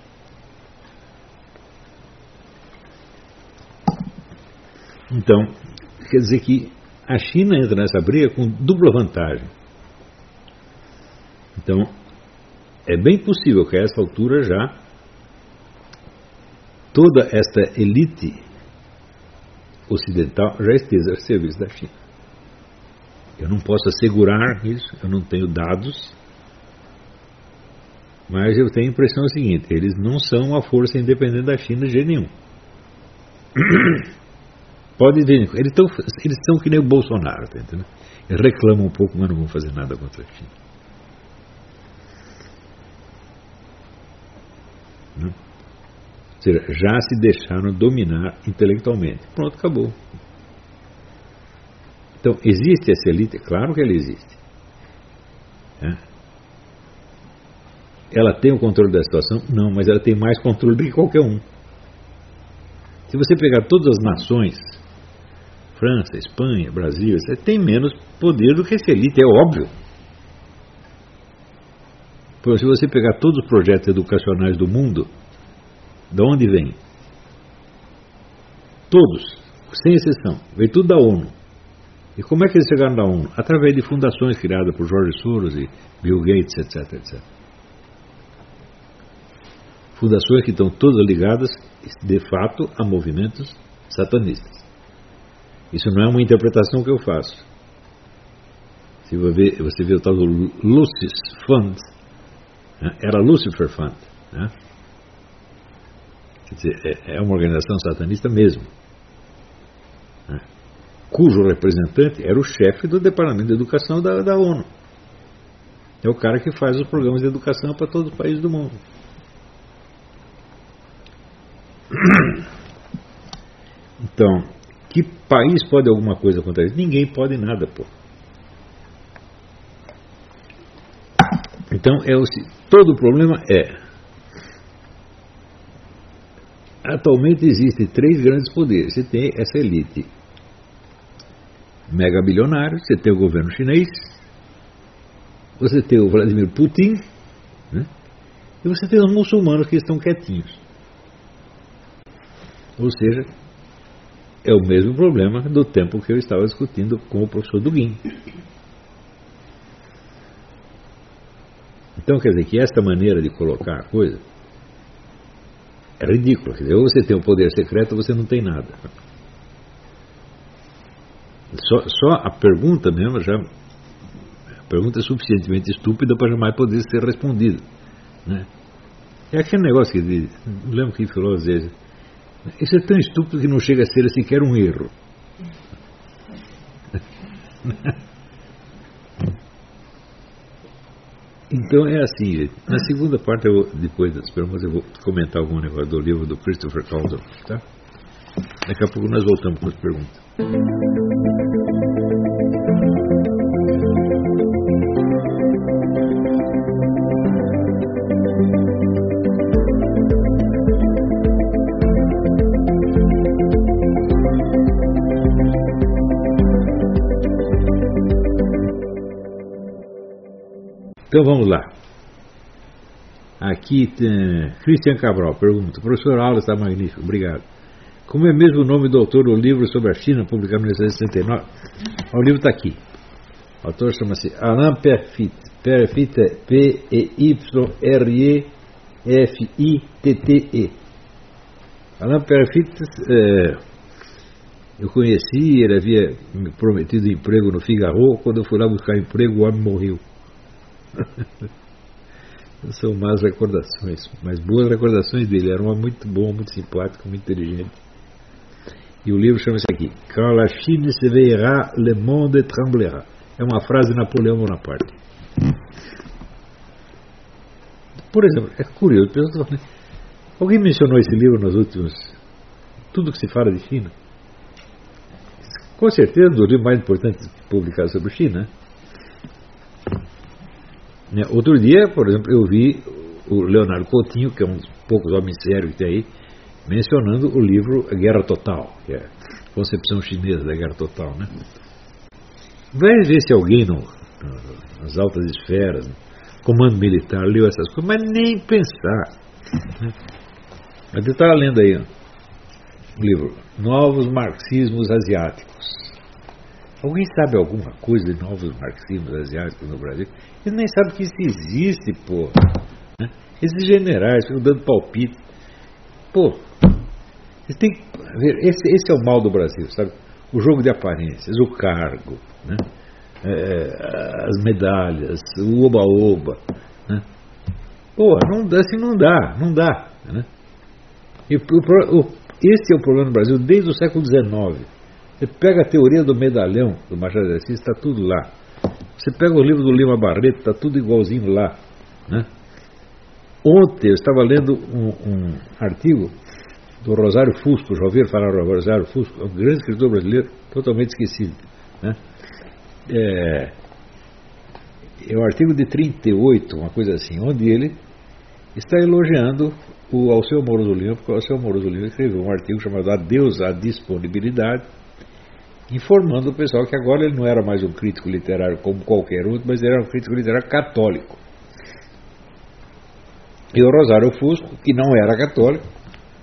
Então, quer dizer que a China entra nessa briga com dupla vantagem. Então, é bem possível que a essa altura já toda esta elite ocidental já esteja a serviço da China. Eu não posso assegurar isso, eu não tenho dados, mas eu tenho a impressão seguinte: eles não são uma força independente da China de jeito nenhum. Pode ver, eles estão que nem o Bolsonaro, tá entendendo? Eles reclamam um pouco, mas não vão fazer nada contra a China. Não? Ou seja, já se deixaram dominar intelectualmente. Pronto, acabou. Então, existe essa elite? Claro que ela existe. Ela tem o controle da situação? Não, mas ela tem mais controle do que qualquer um. Se você pegar todas as nações, França, Espanha, Brasil, você tem menos poder do que essa elite, é óbvio. Porque se você pegar todos os projetos educacionais do mundo, de onde vem? Todos, sem exceção, vem tudo da ONU. E como é que eles chegaram na ONU? Através de fundações criadas por George Soros e Bill Gates, etc, etc. Fundações que estão todas ligadas, de fato, a movimentos satanistas. Isso não é uma interpretação que eu faço. Se você vê o tal do Lucis Fund, né? Era Lucifer Fund, né? Quer dizer, é uma organização satanista mesmo, né? Cujo representante era o chefe do Departamento de Educação da ONU. É o cara que faz os programas de educação para todos os países do mundo. Então, que país pode alguma coisa contra isso? Ninguém pode nada, pô. Então, todo o problema atualmente existem 3 grandes poderes. Você tem essa elite mega bilionária, você tem o governo chinês, você tem o Vladimir Putin, né? E você tem os muçulmanos que estão quietinhos. Ou seja, é o mesmo problema do tempo que eu estava discutindo com o professor Dugin. Então, quer dizer que esta maneira de colocar a coisa é ridícula. Quer dizer, ou você tem um poder secreto ou você não tem nada. Só a pergunta mesmo a pergunta é suficientemente estúpida para jamais poder ser respondida, né? É aquele negócio que não lembro que filósofo diz. Isso é tão estúpido que não chega a ser sequer um erro. Então é assim, gente. Na segunda parte, depois das perguntas, eu vou comentar algum negócio do livro do Christopher Calder, tá? Daqui a pouco nós voltamos com as perguntas. Então vamos lá. Aqui tem Christian Cabral pergunta: professor, a aula está magnífica, obrigado. Como é mesmo o nome do autor do livro sobre a China, publicado em 1969? O livro está aqui. O autor chama-se Alain Perfit. Perfit é P-E-Y-R-E-F-I-T-T-E. Alain Perfit, eu conheci, ele havia me prometido emprego no Figaro. Quando eu fui lá buscar emprego, o homem morreu. São más recordações, mas boas recordações dele. Era um homem muito bom, muito simpático, muito inteligente. E o livro chama-se aqui Quand la Chine s'éveillera, le monde tremblera. É uma frase de Napoleão Bonaparte. Por exemplo, é curioso, alguém mencionou esse livro nos últimos, tudo que se fala de China? Com certeza, um dos livros mais importantes publicados sobre China. Outro dia, por exemplo, eu vi o Leonardo Coutinho, que é um dos poucos homens sérios que tem aí, mencionando o livro A Guerra Total, que é a concepção chinesa da Guerra Total, né? Vai ver se alguém nas altas esferas, no comando militar, leu essas coisas, mas nem pensar, né? Mas eu estava lendo aí o livro Novos Marxismos Asiáticos. Alguém sabe alguma coisa de novos marxismos asiáticos no Brasil? Ele nem sabe que isso existe, pô. Né? Esses generais ficam dando palpite. Pô, eles têm que ver, esse é o mal do Brasil, sabe? O jogo de aparências, o cargo, né? As medalhas, o oba-oba, né? Pô, não dá, assim não dá, né? E esse é o problema no Brasil desde o século XIX. Você pega a teoria do medalhão do Machado de Assis, está tudo lá. Você pega o livro do Lima Barreto, está tudo igualzinho lá, né? Ontem eu estava lendo um artigo do Rosário Fusco. Já ouviram falar do Rosário Fusco? É um grande escritor brasileiro, totalmente esquecido, né? É um artigo de 38, uma coisa assim, onde ele está elogiando o Alceu Moroso Lima, porque o Alceu Moroso Lima escreveu um artigo chamado Adeus à Disponibilidade, informando o pessoal que agora ele não era mais um crítico literário como qualquer outro, mas ele era um crítico literário católico. E o Rosário Fusco, que não era católico,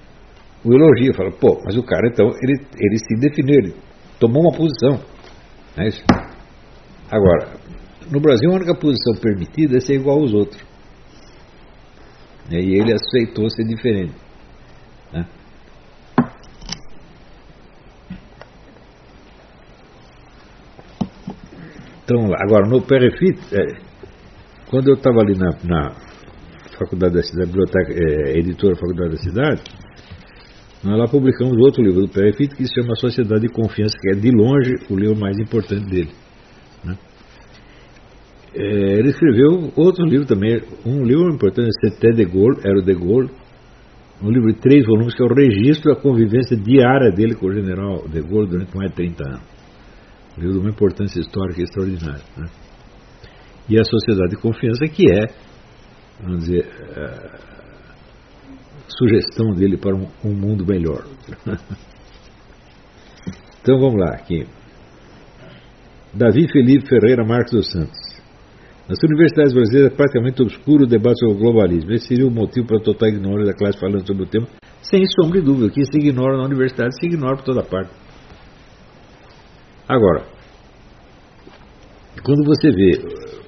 o elogia, fala, pô, mas o cara então, ele se definiu, ele tomou uma posição. Não é isso? Agora, no Brasil a única posição permitida é ser igual aos outros. E ele aceitou ser diferente. Né? Então, agora, no Perefit, quando eu estava ali na Faculdade da Cidade, biblioteca, editora da Faculdade da Cidade, nós lá publicamos outro livro do Perefit que se chama Sociedade de Confiança, que é de longe o livro mais importante dele. Né? Ele escreveu outro livro também, um livro importante, C'était de Gaulle, era o de Gaulle, um livro de 3 volumes que é o registro da convivência diária dele com o general de Gaulle durante mais de 30 anos. Um livro de uma importância histórica extraordinária. Né? E a Sociedade de Confiança, que é, vamos dizer, sugestão dele para um mundo melhor. Então vamos lá aqui. Davi Felipe Ferreira Marques dos Santos. Nas universidades brasileiras é praticamente obscuro o debate sobre o globalismo. Esse seria o motivo para a total ignorância da classe falando sobre o tema. Sem sombra de dúvida, que se ignora na universidade, se ignora por toda parte. Agora, quando você vê,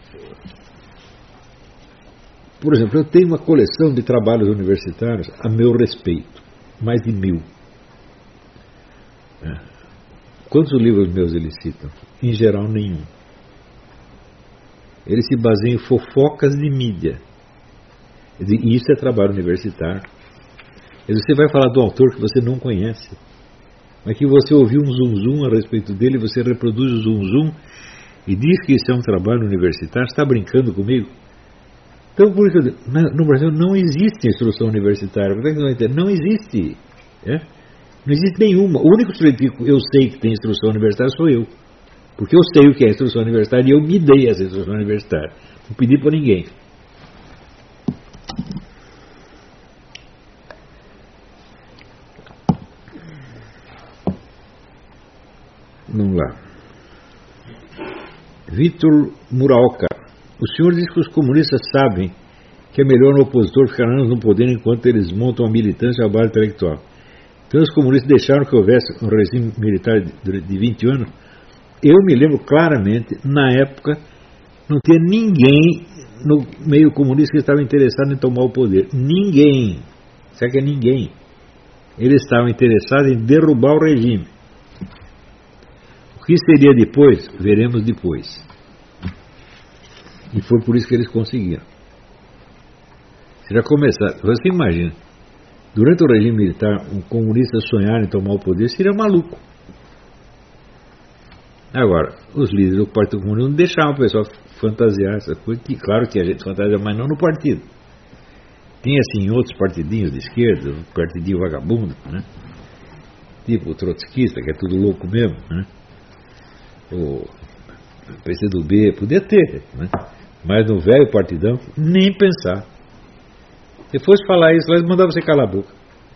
por exemplo, eu tenho uma coleção de trabalhos universitários a meu respeito, mais de 1000. Quantos livros meus eles citam? Em geral, nenhum. Eles se baseiam em fofocas de mídia. E isso é trabalho universitário. Você vai falar do autor que você não conhece, mas que você ouviu um zum-zum a respeito dele, você reproduz o zum-zum e diz que isso é um trabalho universitário. Está brincando comigo? Então, por isso, no Brasil não existe instrução universitária. Não existe. Não existe nenhuma. O único sujeito que eu sei que tem instrução universitária sou eu. Porque eu sei o que é instrução universitária e eu me dei essa instrução universitária. Não pedi para ninguém. Vamos lá. Vitor Muraoka. O senhor diz que os comunistas sabem que é melhor no opositor ficar anos no poder enquanto eles montam a militância e a base intelectual. Então os comunistas deixaram que houvesse um regime militar de 20 anos. Eu me lembro claramente, na época, não tinha ninguém no meio comunista que estava interessado em tomar o poder. Ninguém. Sabe que é ninguém? Eles estavam interessados em derrubar o regime. O que seria depois? Veremos depois. E foi por isso que eles conseguiram. Se já começar, você imagina, durante o regime militar, um comunista sonhar em tomar o poder seria maluco. Agora, os líderes do Partido Comunista não deixavam o pessoal fantasiar essa coisa. E claro que a gente fantasia, mas não no partido. Tinha assim outros partidinhos de esquerda, um partidinho vagabundo, né? Tipo o trotskista, que é tudo louco mesmo, né? O PCdoB, podia ter, né? Mas no velho partidão, nem pensar. Se fosse falar isso, eles mandavam você calar a boca.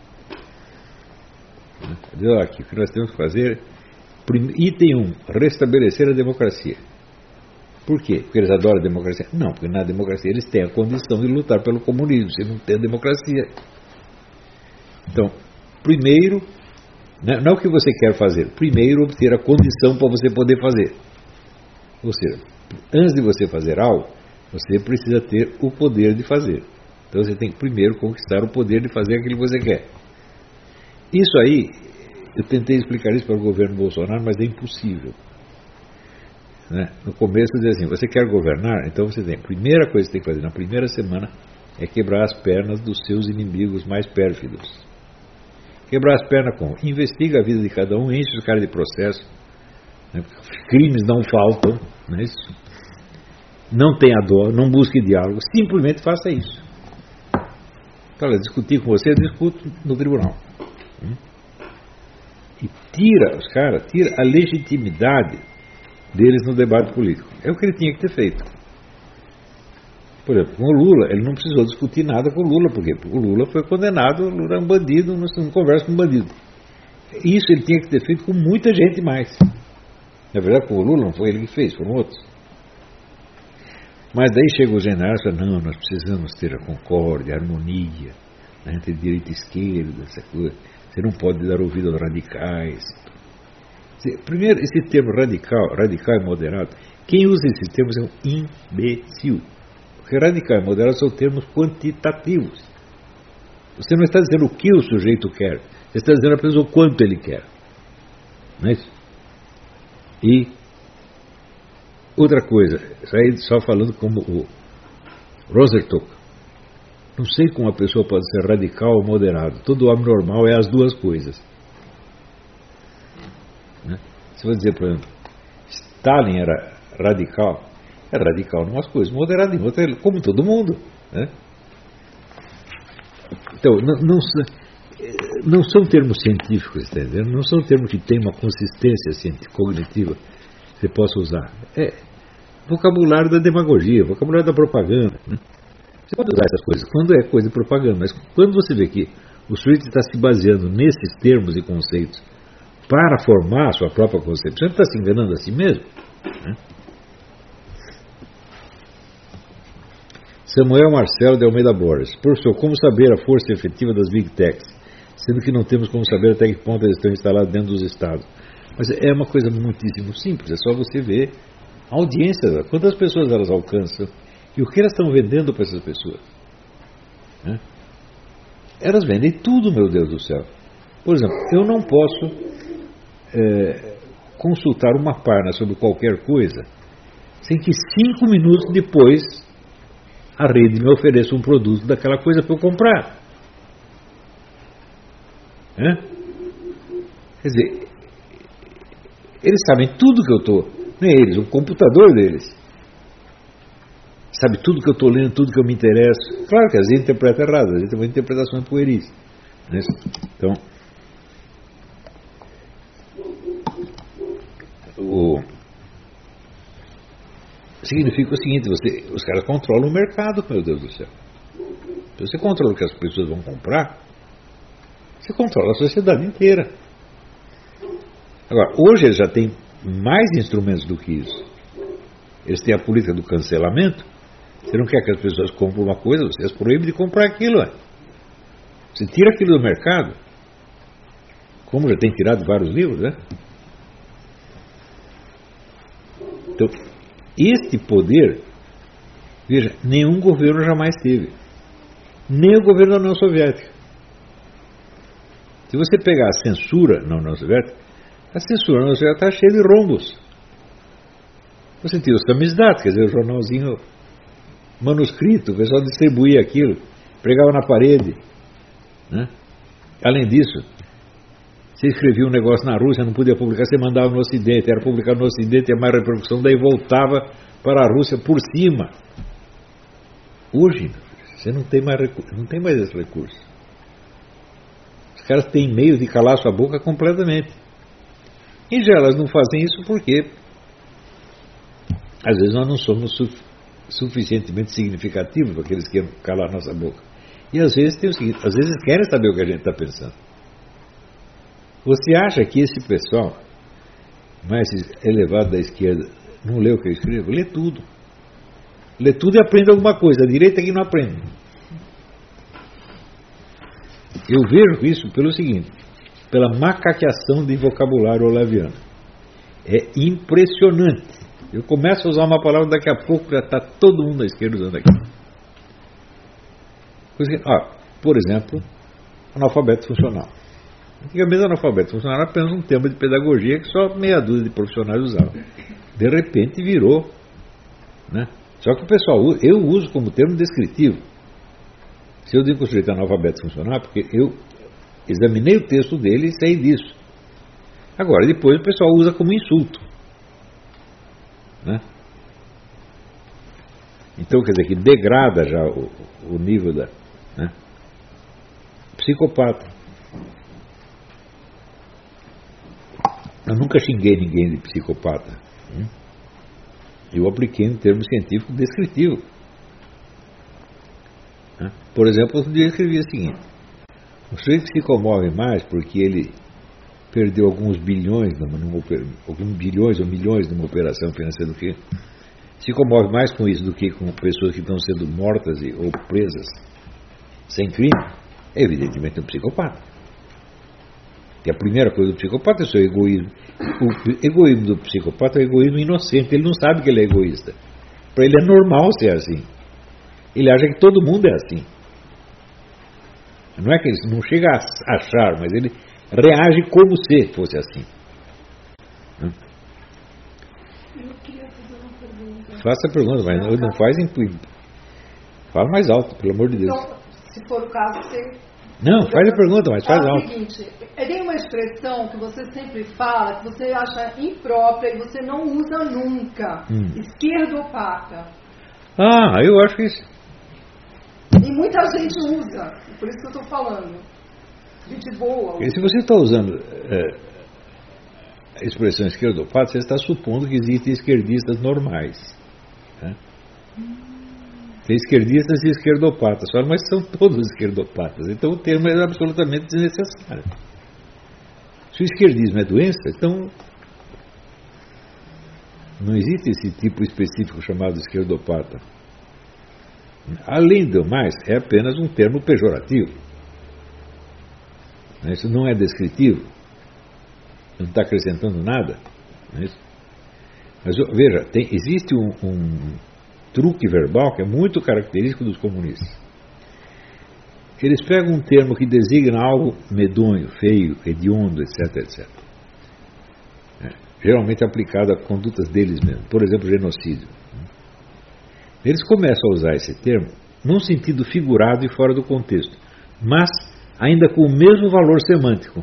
Aqui, o que nós temos que fazer... Item 1, restabelecer a democracia. Por quê? Porque eles adoram a democracia? Não, porque na democracia eles têm a condição de lutar pelo comunismo. Você não tem a democracia. Então, primeiro, não é o que você quer fazer, primeiro obter a condição para você poder fazer. Ou seja, antes de você fazer algo, você precisa ter o poder de fazer. Então você tem que primeiro conquistar o poder de fazer aquilo que você quer. Isso aí, eu tentei explicar isso para o governo Bolsonaro, mas é impossível. Né? No começo eu dizia assim, você quer governar? Então você tem, a primeira coisa que você tem que fazer na primeira semana é quebrar as pernas dos seus inimigos mais pérfidos. Quebrar as pernas como? Investiga a vida de cada um, enche os caras de processo. Né? Crimes não faltam, não é isso? Não tenha dó, não busque diálogo, simplesmente faça isso. Olha, discutir com você, eu discuto no tribunal. E tira os caras, tira a legitimidade deles no debate político. É o que ele tinha que ter feito. Por exemplo, com o Lula, ele não precisou discutir nada com o Lula, porque o Lula foi condenado, o Lula é um bandido, não conversa com um bandido. Isso ele tinha que ter feito com muita gente mais. Na verdade, com o Lula não foi ele que fez, foram outros. Mas daí chega o general e fala, não, nós precisamos ter a concórdia, a harmonia, né, entre direita e esquerda, essa coisa. Você não pode dar ouvido aos radicais. Primeiro, esse termo radical e moderado, quem usa esses termos é um imbecil. Porque radical e moderado são termos quantitativos. Você não está dizendo o que o sujeito quer, você está dizendo apenas o quanto ele quer. Não é isso? E outra coisa, isso aí só falando como o Rosenstock. Não sei como a pessoa pode ser radical ou moderado. Todo homem normal é as duas coisas. Né? Se você dizer, por exemplo, Stalin era radical em umas coisas, moderado em outras, como todo mundo. Né? Então, não são termos científicos, tá entendendo? Não são termos que têm uma consistência cognitiva que você possa usar. É vocabulário da demagogia, vocabulário da propaganda. Né? Você pode usar essas coisas quando é coisa de propaganda, mas quando você vê que o sujeito está se baseando nesses termos e conceitos para formar a sua própria concepção, ele está se enganando a si mesmo. Né? Samuel Marcelo de Almeida Borges. Professor, como saber a força efetiva das Big Techs, sendo que não temos como saber até que ponto eles estão instalados dentro dos estados? Mas é uma coisa muitíssimo simples, é só você ver a audiência, quantas pessoas elas alcançam e o que elas estão vendendo para essas pessoas. Né? Elas vendem tudo, meu Deus do céu. Por exemplo, eu não posso consultar uma página sobre qualquer coisa sem que 5 minutos depois a rede me ofereça um produto daquela coisa para eu comprar. Né? Quer dizer, eles sabem tudo que eu estou, não é eles, o computador deles sabe tudo que eu estou lendo, tudo que eu me interesso. Claro que às vezes interpreta errado, às vezes tem uma interpretação pueris. Né? Então, significa o seguinte, os caras controlam o mercado, meu Deus do céu. Se você controla o que as pessoas vão comprar, você controla a sociedade inteira. Agora, hoje eles já têm mais instrumentos do que isso. Eles têm a política do cancelamento. Você não quer que as pessoas comprem uma coisa, você as proíbe de comprar aquilo. Você tira aquilo do mercado, como já tem tirado vários livros, né? Então, este poder, veja, nenhum governo jamais teve. Nem o governo da União Soviética. Se você pegar a censura na União Soviética, a censura na União Soviética está cheia de rombos. Você tinha o Samizdat, quer dizer, o jornalzinho manuscrito, o pessoal distribuía aquilo, pregava na parede. Né? Além disso, você escrevia um negócio na Rússia, não podia publicar, você mandava no Ocidente, era publicado no Ocidente, tinha mais repercussão, daí voltava para a Rússia por cima. Hoje, você não tem mais esse recurso. Os caras têm meio de calar sua boca completamente. Em geral, elas não fazem isso porque às vezes nós não somos suficientemente significativos para que eles queiram calar nossa boca. E às vezes tem o seguinte, às vezes querem saber o que a gente está pensando. Você acha que esse pessoal mais elevado da esquerda não lê o que eu escrevo? Lê tudo. Lê tudo e aprende alguma coisa. A direita é que não aprende. Eu vejo isso pelo seguinte, pela macaqueação de vocabulário olaviano. É impressionante. Eu começo a usar uma palavra, daqui a pouco já está todo mundo da esquerda usando aqui. Por exemplo, analfabeto funcional. Antigamente, analfabeto funcional era apenas um tema de pedagogia que só meia dúzia de profissionais usavam. De repente virou. Né? Só que o pessoal, eu uso como termo descritivo. Se eu digo que o sujeito é analfabeto funcional, porque eu examinei o texto dele e sei disso. Agora, depois o pessoal usa como insulto. Né? Então, quer dizer, que degrada já o nível da. Né? Psicopata. Eu nunca xinguei ninguém de psicopata. Eu apliquei um termo científico descritivo. Por exemplo, outro dia eu escrevi o seguinte: o sujeito se comove mais porque ele perdeu alguns bilhões, alguns bilhões ou milhões numa operação financeira do que se comove mais com isso do que com pessoas que estão sendo mortas ou presas sem crime, é evidentemente um psicopata. Que a primeira coisa do psicopata é o seu egoísmo. O egoísmo do psicopata é o egoísmo inocente. Ele não sabe que ele é egoísta. Para ele é normal ser assim. Ele acha que todo mundo é assim. Não é que ele não chega a achar, mas ele reage como se fosse assim. Eu queria fazer uma pergunta. Faça a pergunta, mas não faz em... Fala mais alto, pelo amor de Deus. Então, se for o caso, você... Não, faz a pergunta, mas faz É o alto. seguinte, tem uma expressão que você sempre fala, que você acha imprópria e você não usa nunca. Esquerdopata. Ah, eu acho que isso... E muita gente usa, por isso que eu estou falando. Gente boa. Se você está usando a expressão esquerdopata, você está supondo que existem esquerdistas normais. Né? Tem esquerdistas e esquerdopatas, mas são todos esquerdopatas. Então o termo é absolutamente desnecessário. Se o esquerdismo é doença, então não existe esse tipo específico chamado esquerdopata. Além do mais, é apenas um termo pejorativo. Isso não é descritivo. Não está acrescentando nada. Mas veja, existe um truque verbal que é muito característico dos comunistas. Eles pegam um termo que designa algo medonho, feio, hediondo, etc, etc. Geralmente aplicado a condutas deles mesmos. Por exemplo, genocídio. Eles começam a usar esse termo num sentido figurado e fora do contexto, mas ainda com o mesmo valor semântico.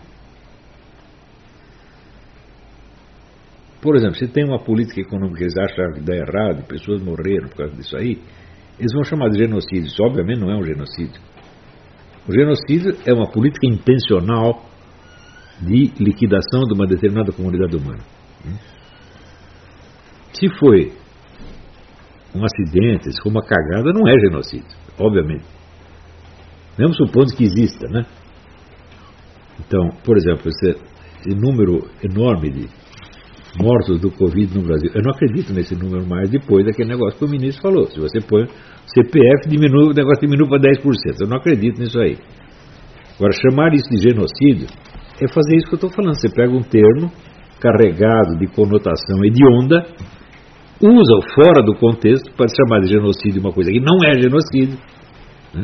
Por exemplo, se tem uma política econômica que eles acham que dá errado, pessoas morreram por causa disso aí, eles vão chamar de genocídio. Isso obviamente não é um genocídio. O genocídio é uma política intencional de liquidação de uma determinada comunidade humana. Se foi um acidente, se for uma cagada, não é genocídio, obviamente. Mesmo supondo que exista, né? Então, por exemplo, esse número enorme de mortos do Covid no Brasil, eu não acredito nesse número mais depois daquele negócio que o ministro falou. Se você põe CPF, o negócio diminui para 10%. Eu não acredito nisso aí. Agora, chamar isso de genocídio é fazer isso que eu estou falando. Você pega um termo carregado de conotação hedionda, usa-o fora do contexto para chamar de genocídio uma coisa que não é genocídio, né?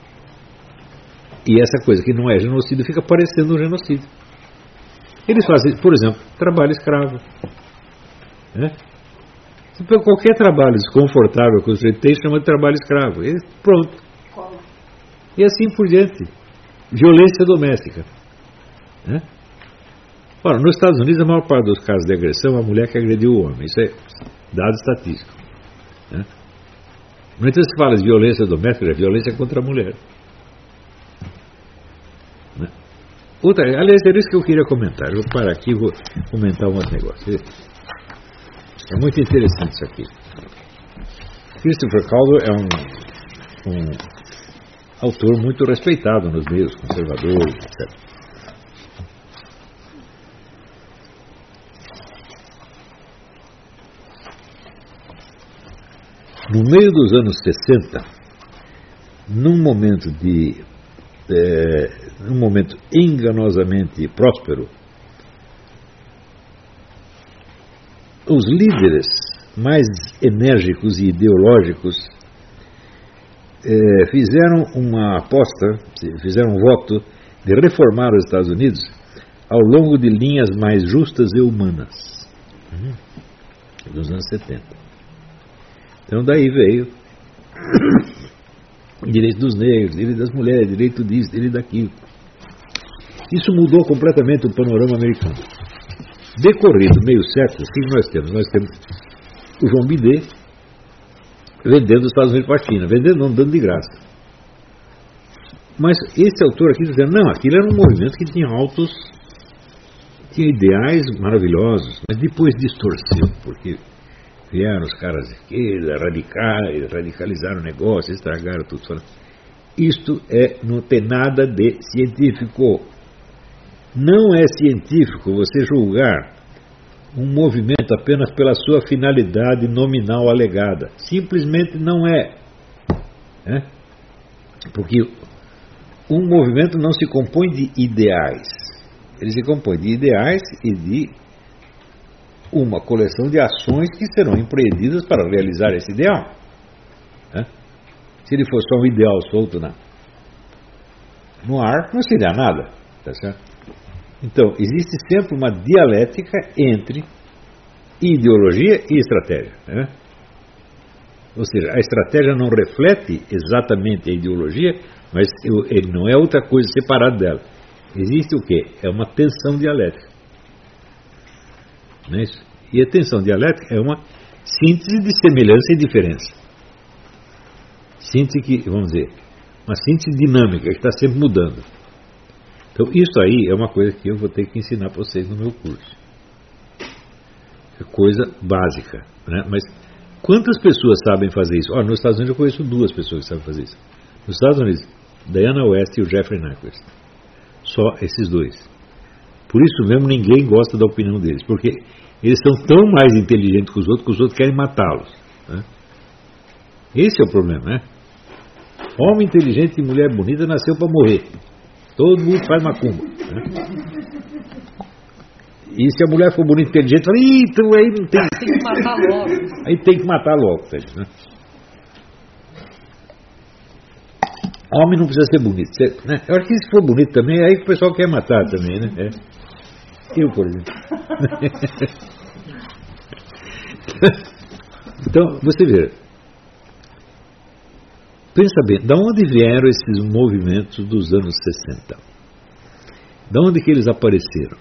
E essa coisa que não é genocídio fica parecendo um genocídio. Eles fazem, por exemplo, trabalho escravo, né? Qualquer trabalho desconfortável que você tem chama de trabalho escravo. E pronto. E assim por diante. Violência doméstica, né? Ora, nos Estados Unidos, a maior parte dos casos de agressão é a mulher que agrediu o homem. Isso é dado estatístico, né? No entanto, se fala de violência doméstica, é violência contra a mulher, né? Aliás, era isso que eu queria comentar. Eu vou parar aqui e vou comentar um outro negócio. É muito interessante isso aqui. Christopher Caldwell é um autor muito respeitado nos meios conservadores, etc. No meio dos anos 60, num momento enganosamente próspero, os líderes mais enérgicos e ideológicos fizeram uma aposta, fizeram um voto de reformar os Estados Unidos ao longo de linhas mais justas e humanas, dos anos 70. Então daí veio direito dos negros, direito das mulheres, direito disso, direito daquilo. Isso mudou completamente o panorama americano. Decorrido meio século, o que nós temos? Nós temos o João Bidet vendendo os Estados Unidos para a China, vendendo não, dando de graça. Mas esse autor aqui dizendo, não, aquilo era um movimento que tinha tinha ideais maravilhosos, mas depois distorceu, porque vieram os caras de esquerda, radicalizaram o negócio, estragaram tudo. Isto não tem nada de científico. Não é científico você julgar um movimento apenas pela sua finalidade nominal alegada. Simplesmente não é. Porque um movimento não se compõe de ideais. Ele se compõe de ideais e de uma coleção de ações que serão empreendidas para realizar esse ideal. Né? Se ele fosse só um ideal solto no ar, não seria nada. Tá certo? Então, existe sempre uma dialética entre ideologia e estratégia. Né? Ou seja, a estratégia não reflete exatamente a ideologia, mas ele não é outra coisa separada dela. Existe o quê? É uma tensão dialética. Não é isso? E a tensão dialética é uma síntese de semelhança e diferença. Síntese que, vamos dizer, uma síntese dinâmica que está sempre mudando. Então, isso aí é uma coisa que eu vou ter que ensinar para vocês no meu curso. É coisa básica. Né? Mas quantas pessoas sabem fazer isso? Nos Estados Unidos eu conheço 2 pessoas que sabem fazer isso. Nos Estados Unidos, Diana West e o Jeffrey Nyquist. Só esses 2. Por isso mesmo ninguém gosta da opinião deles, porque eles são tão mais inteligentes que os outros querem matá-los. Né? Esse é o problema, né? Homem inteligente e mulher bonita nasceu para morrer. Todo mundo faz macumba. Né? E se a mulher for bonita e inteligente, fala, então aí não tem. Tem que matar logo. Aí tem que matar logo. Né? Homem não precisa ser bonito. Né? Eu acho que se for bonito também, é aí que o pessoal quer matar também, né? Eu, por exemplo. Então, você vê. Pensa bem, de onde vieram esses movimentos dos anos 60? De onde que eles apareceram?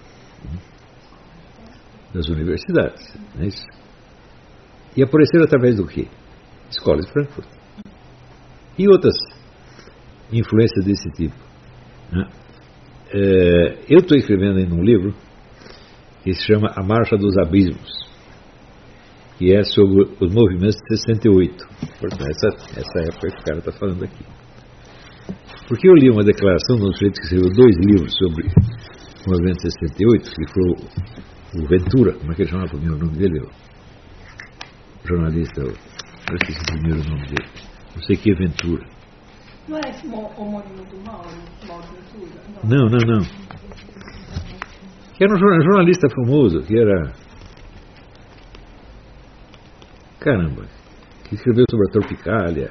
Das universidades. Não é isso? E apareceram através do quê? Escola de Frankfurt. E outras influências desse tipo. Né? Eu estou escrevendo aí num livro que se chama A Marcha dos Abismos, que é sobre os movimentos de 68. Portanto, essa época que o cara está falando aqui. Porque eu li uma declaração de um sujeito que escreveu 2 livros sobre o movimento de 68, que foi o Ventura, como é que ele chamava o nome dele? O jornalista, eu esqueci o primeiro nome dele. Não sei que é Ventura. Não é esse homônimo do Mauro Ventura? Não. Que era um jornalista famoso, que era... Caramba, que escreveu sobre a Tropicália.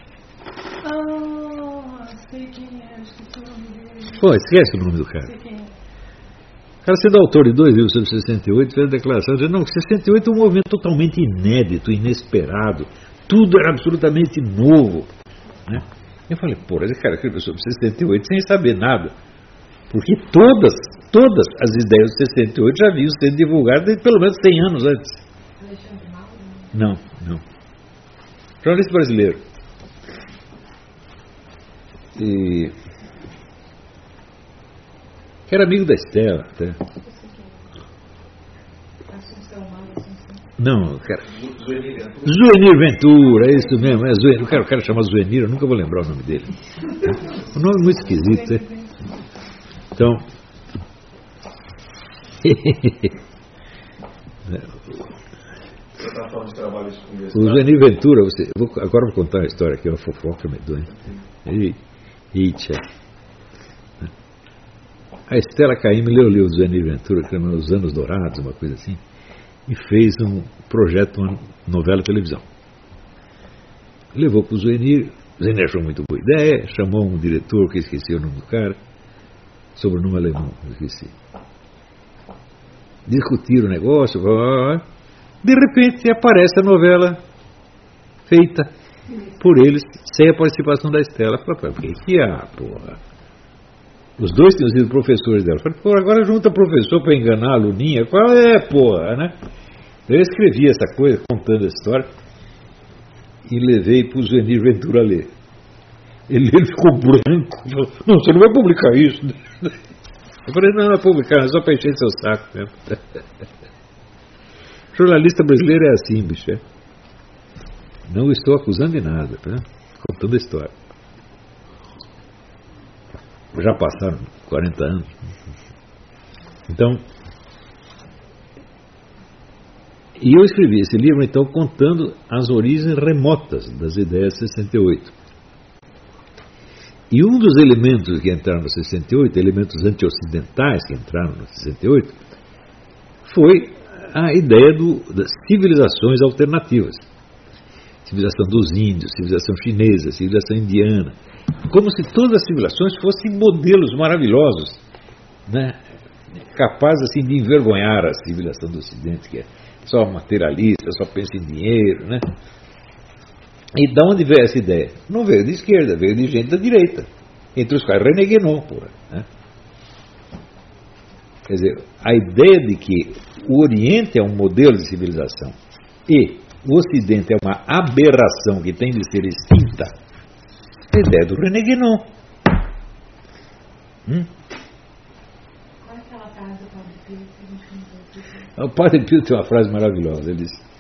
Sei quem é, esqueci o nome dele. Pô, esquece o nome do cara. Sei quem é. O cara sendo autor de 2 livros sobre 68, fez a declaração dizendo, não, 68 é um movimento totalmente inédito, inesperado, tudo era absolutamente novo. Né? Eu falei, esse cara escreveu sobre 68 sem saber nada. Porque todas as ideias de 68 já haviam sido divulgadas pelo menos 100 anos antes. Não. Jornalista brasileiro. E... que era amigo da Estela, até. Não, cara. Zuenir Ventura, é isso mesmo. É Zuenir. O cara chama Zuenir, eu nunca vou lembrar o nome dele. O nome é muito esquisito, né? Então. O Zuenir Ventura, agora vou contar uma história aqui, uma fofoca medonha. Eita. A Estela Caymmi leu o Zuenir Ventura, que era Os Anos Dourados, uma coisa assim, e fez um projeto, uma novela televisão. Levou para o Zuenir achou muito boa ideia, chamou um diretor, que esqueci o nome do cara, sobrenome alemão, esqueci. Discutiram o negócio, de repente aparece a novela feita por eles, sem a participação da Estela. Falei, por que porra? Os 2 tinham sido professores dela. Falei, agora junta professor para enganar a aluninha. Qual é, porra, né? Eu escrevi essa coisa, contando a história, e levei para o Zuenir Ventura ler. Ele ficou branco. Falou, não, você não vai publicar isso. Eu falei, não é publicar, é só para encher seu saco mesmo. Jornalista brasileiro é assim, bicho. Não estou acusando de nada, né? Contando a história. Já passaram 40 anos. Então, e eu escrevi esse livro, então, contando as origens remotas das ideias 68. E um dos elementos que entraram no 68, elementos anti-ocidentais que entraram no 68, foi a ideia das civilizações alternativas. Civilização dos índios, civilização chinesa, civilização indiana. Como se todas as civilizações fossem modelos maravilhosos, né? Capazes assim, de envergonhar a civilização do Ocidente, que é só materialista, só pensa em dinheiro, né? E de onde veio essa ideia? Não veio de esquerda, veio de gente da direita. Entre os quais René Guénon, né? Quer dizer, a ideia de que o Oriente é um modelo de civilização e o Ocidente é uma aberração que tem de ser extinta, é a ideia do René Guénon. Qual é aquela frase do Padre Pio que a gente não pode... O Padre Pio tem uma frase maravilhosa. Ele diz: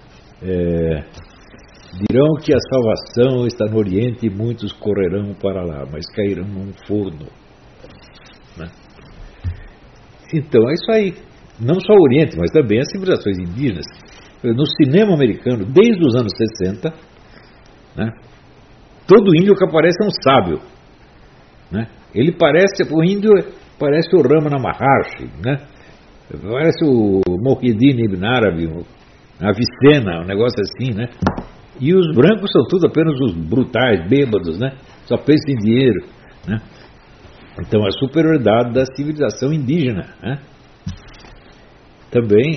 dirão que a salvação está no Oriente e muitos correrão para lá, mas cairão num forno. Né? Então é isso aí. Não só o Oriente, mas também as civilizações indígenas. No cinema americano, desde os anos 60, né, todo índio que aparece é um sábio. Né? O índio parece o Ramana Maharshi, né? Parece o Muhyiddin Ibn Arabi, a Avicena, um negócio assim, né? E os brancos são tudo apenas os brutais, bêbados, né? Só pensam em dinheiro, né? Então a superioridade da civilização indígena, né? Também,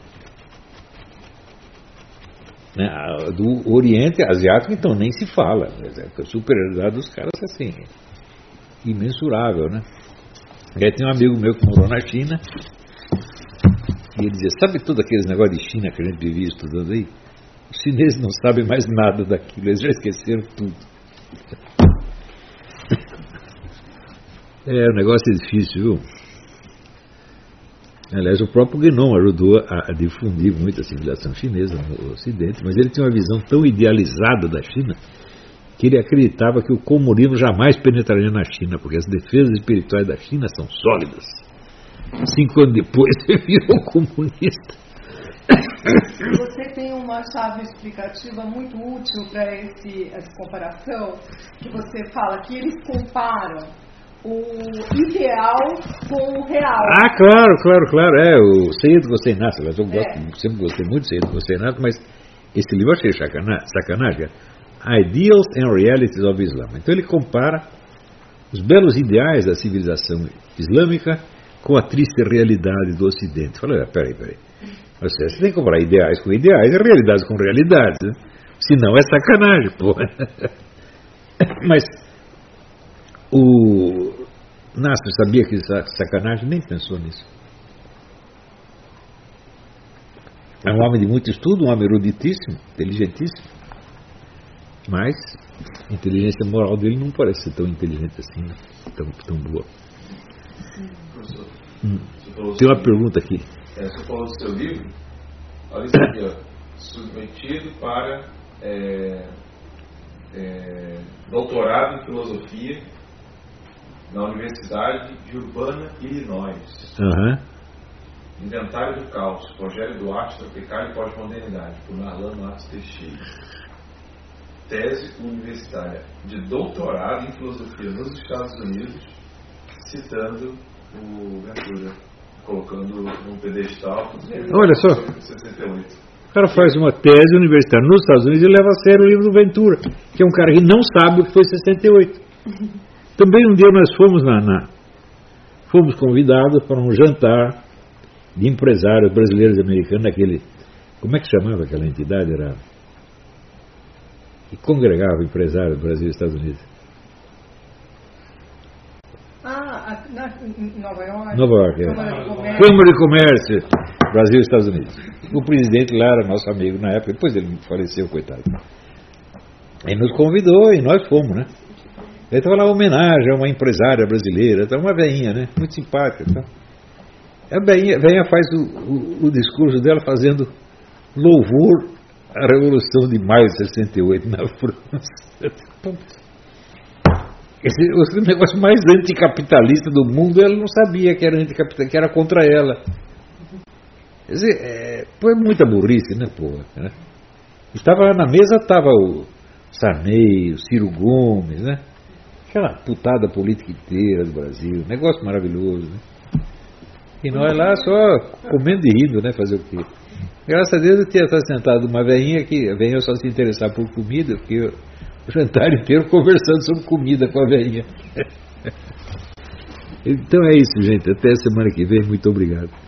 né, do Oriente Asiático, então nem se fala. A superioridade dos caras é assim, imensurável, né? E aí tem um amigo meu que morou na China e ele dizia: sabe todos aqueles negócios de China que a gente vivia estudando aí? Os chineses não sabem mais nada daquilo, eles já esqueceram tudo. O negócio é difícil, viu? Aliás, o próprio Guénon ajudou a difundir muito a civilização chinesa no Ocidente, mas ele tinha uma visão tão idealizada da China que ele acreditava que o comunismo jamais penetraria na China, porque as defesas espirituais da China são sólidas. 5 anos depois ele virou comunista. Você tem uma chave explicativa muito útil para essa comparação, que você fala que eles comparam o ideal com o real. Ah, claro. O Seyyed Hossein Nasr, eu sempre gostei muito do Seyyed Hossein Nasr, mas esse livro eu achei sacanagem. Ideals and Realities of Islam. Então ele compara os belos ideais da civilização islâmica com a triste realidade do Ocidente. Falei, peraí. Você tem que comparar ideais com ideais e realidades com realidades, né? Senão é sacanagem, pô. Mas o Nasr sabia que sacanagem, nem pensou nisso. É um homem de muito estudo, um homem eruditíssimo, inteligentíssimo, mas a inteligência moral dele não parece ser tão inteligente assim, né? tão boa. Tem uma pergunta aqui. Você falou do seu livro, olha isso aqui, ó, submetido para doutorado em filosofia na Universidade de Urbana, Illinois. Inventário do Caos, Rogério Duarte, Tropicália e Pós-Modernidade, por Narlan Matos Teixeira. Tese universitária de doutorado em filosofia nos Estados Unidos, citando o Ventura, colocando num pedestal. Olha só, 68. o cara faz uma tese universitária nos Estados Unidos e leva a sério o livro do Ventura, que é um cara que não sabe o que foi 68. Também um dia nós fomos convidados para um jantar de empresários brasileiros e americanos, naquele, como é que chamava aquela entidade? Era que congregava empresários do Brasil e Estados Unidos. Nova York. Câmara de Comércio, Brasil e Estados Unidos. O presidente lá era nosso amigo na época, depois ele faleceu, coitado. Ele nos convidou e nós fomos, né? Ele estava lá uma homenagem a uma empresária brasileira, uma veinha, né? Muito simpática. Então. A veinha faz o discurso dela fazendo louvor à Revolução de Maio de 68 na França. O negócio mais anticapitalista do mundo, ela não sabia que era anticapitalista, que era contra ela. Quer dizer, foi muita burrice, né, porra? Né? Estava lá na mesa, estava o Sarney, o Ciro Gomes, né? Aquela putada política inteira do Brasil, negócio maravilhoso, né? E nós lá só comendo e rindo, né? Fazer o quê? Graças a Deus eu tinha estado sentado uma velhinha que a velhinha só se interessar por comida, porque o jantar inteiro conversando sobre comida com a velhinha. Então é isso, gente. Até semana que vem. Muito obrigado.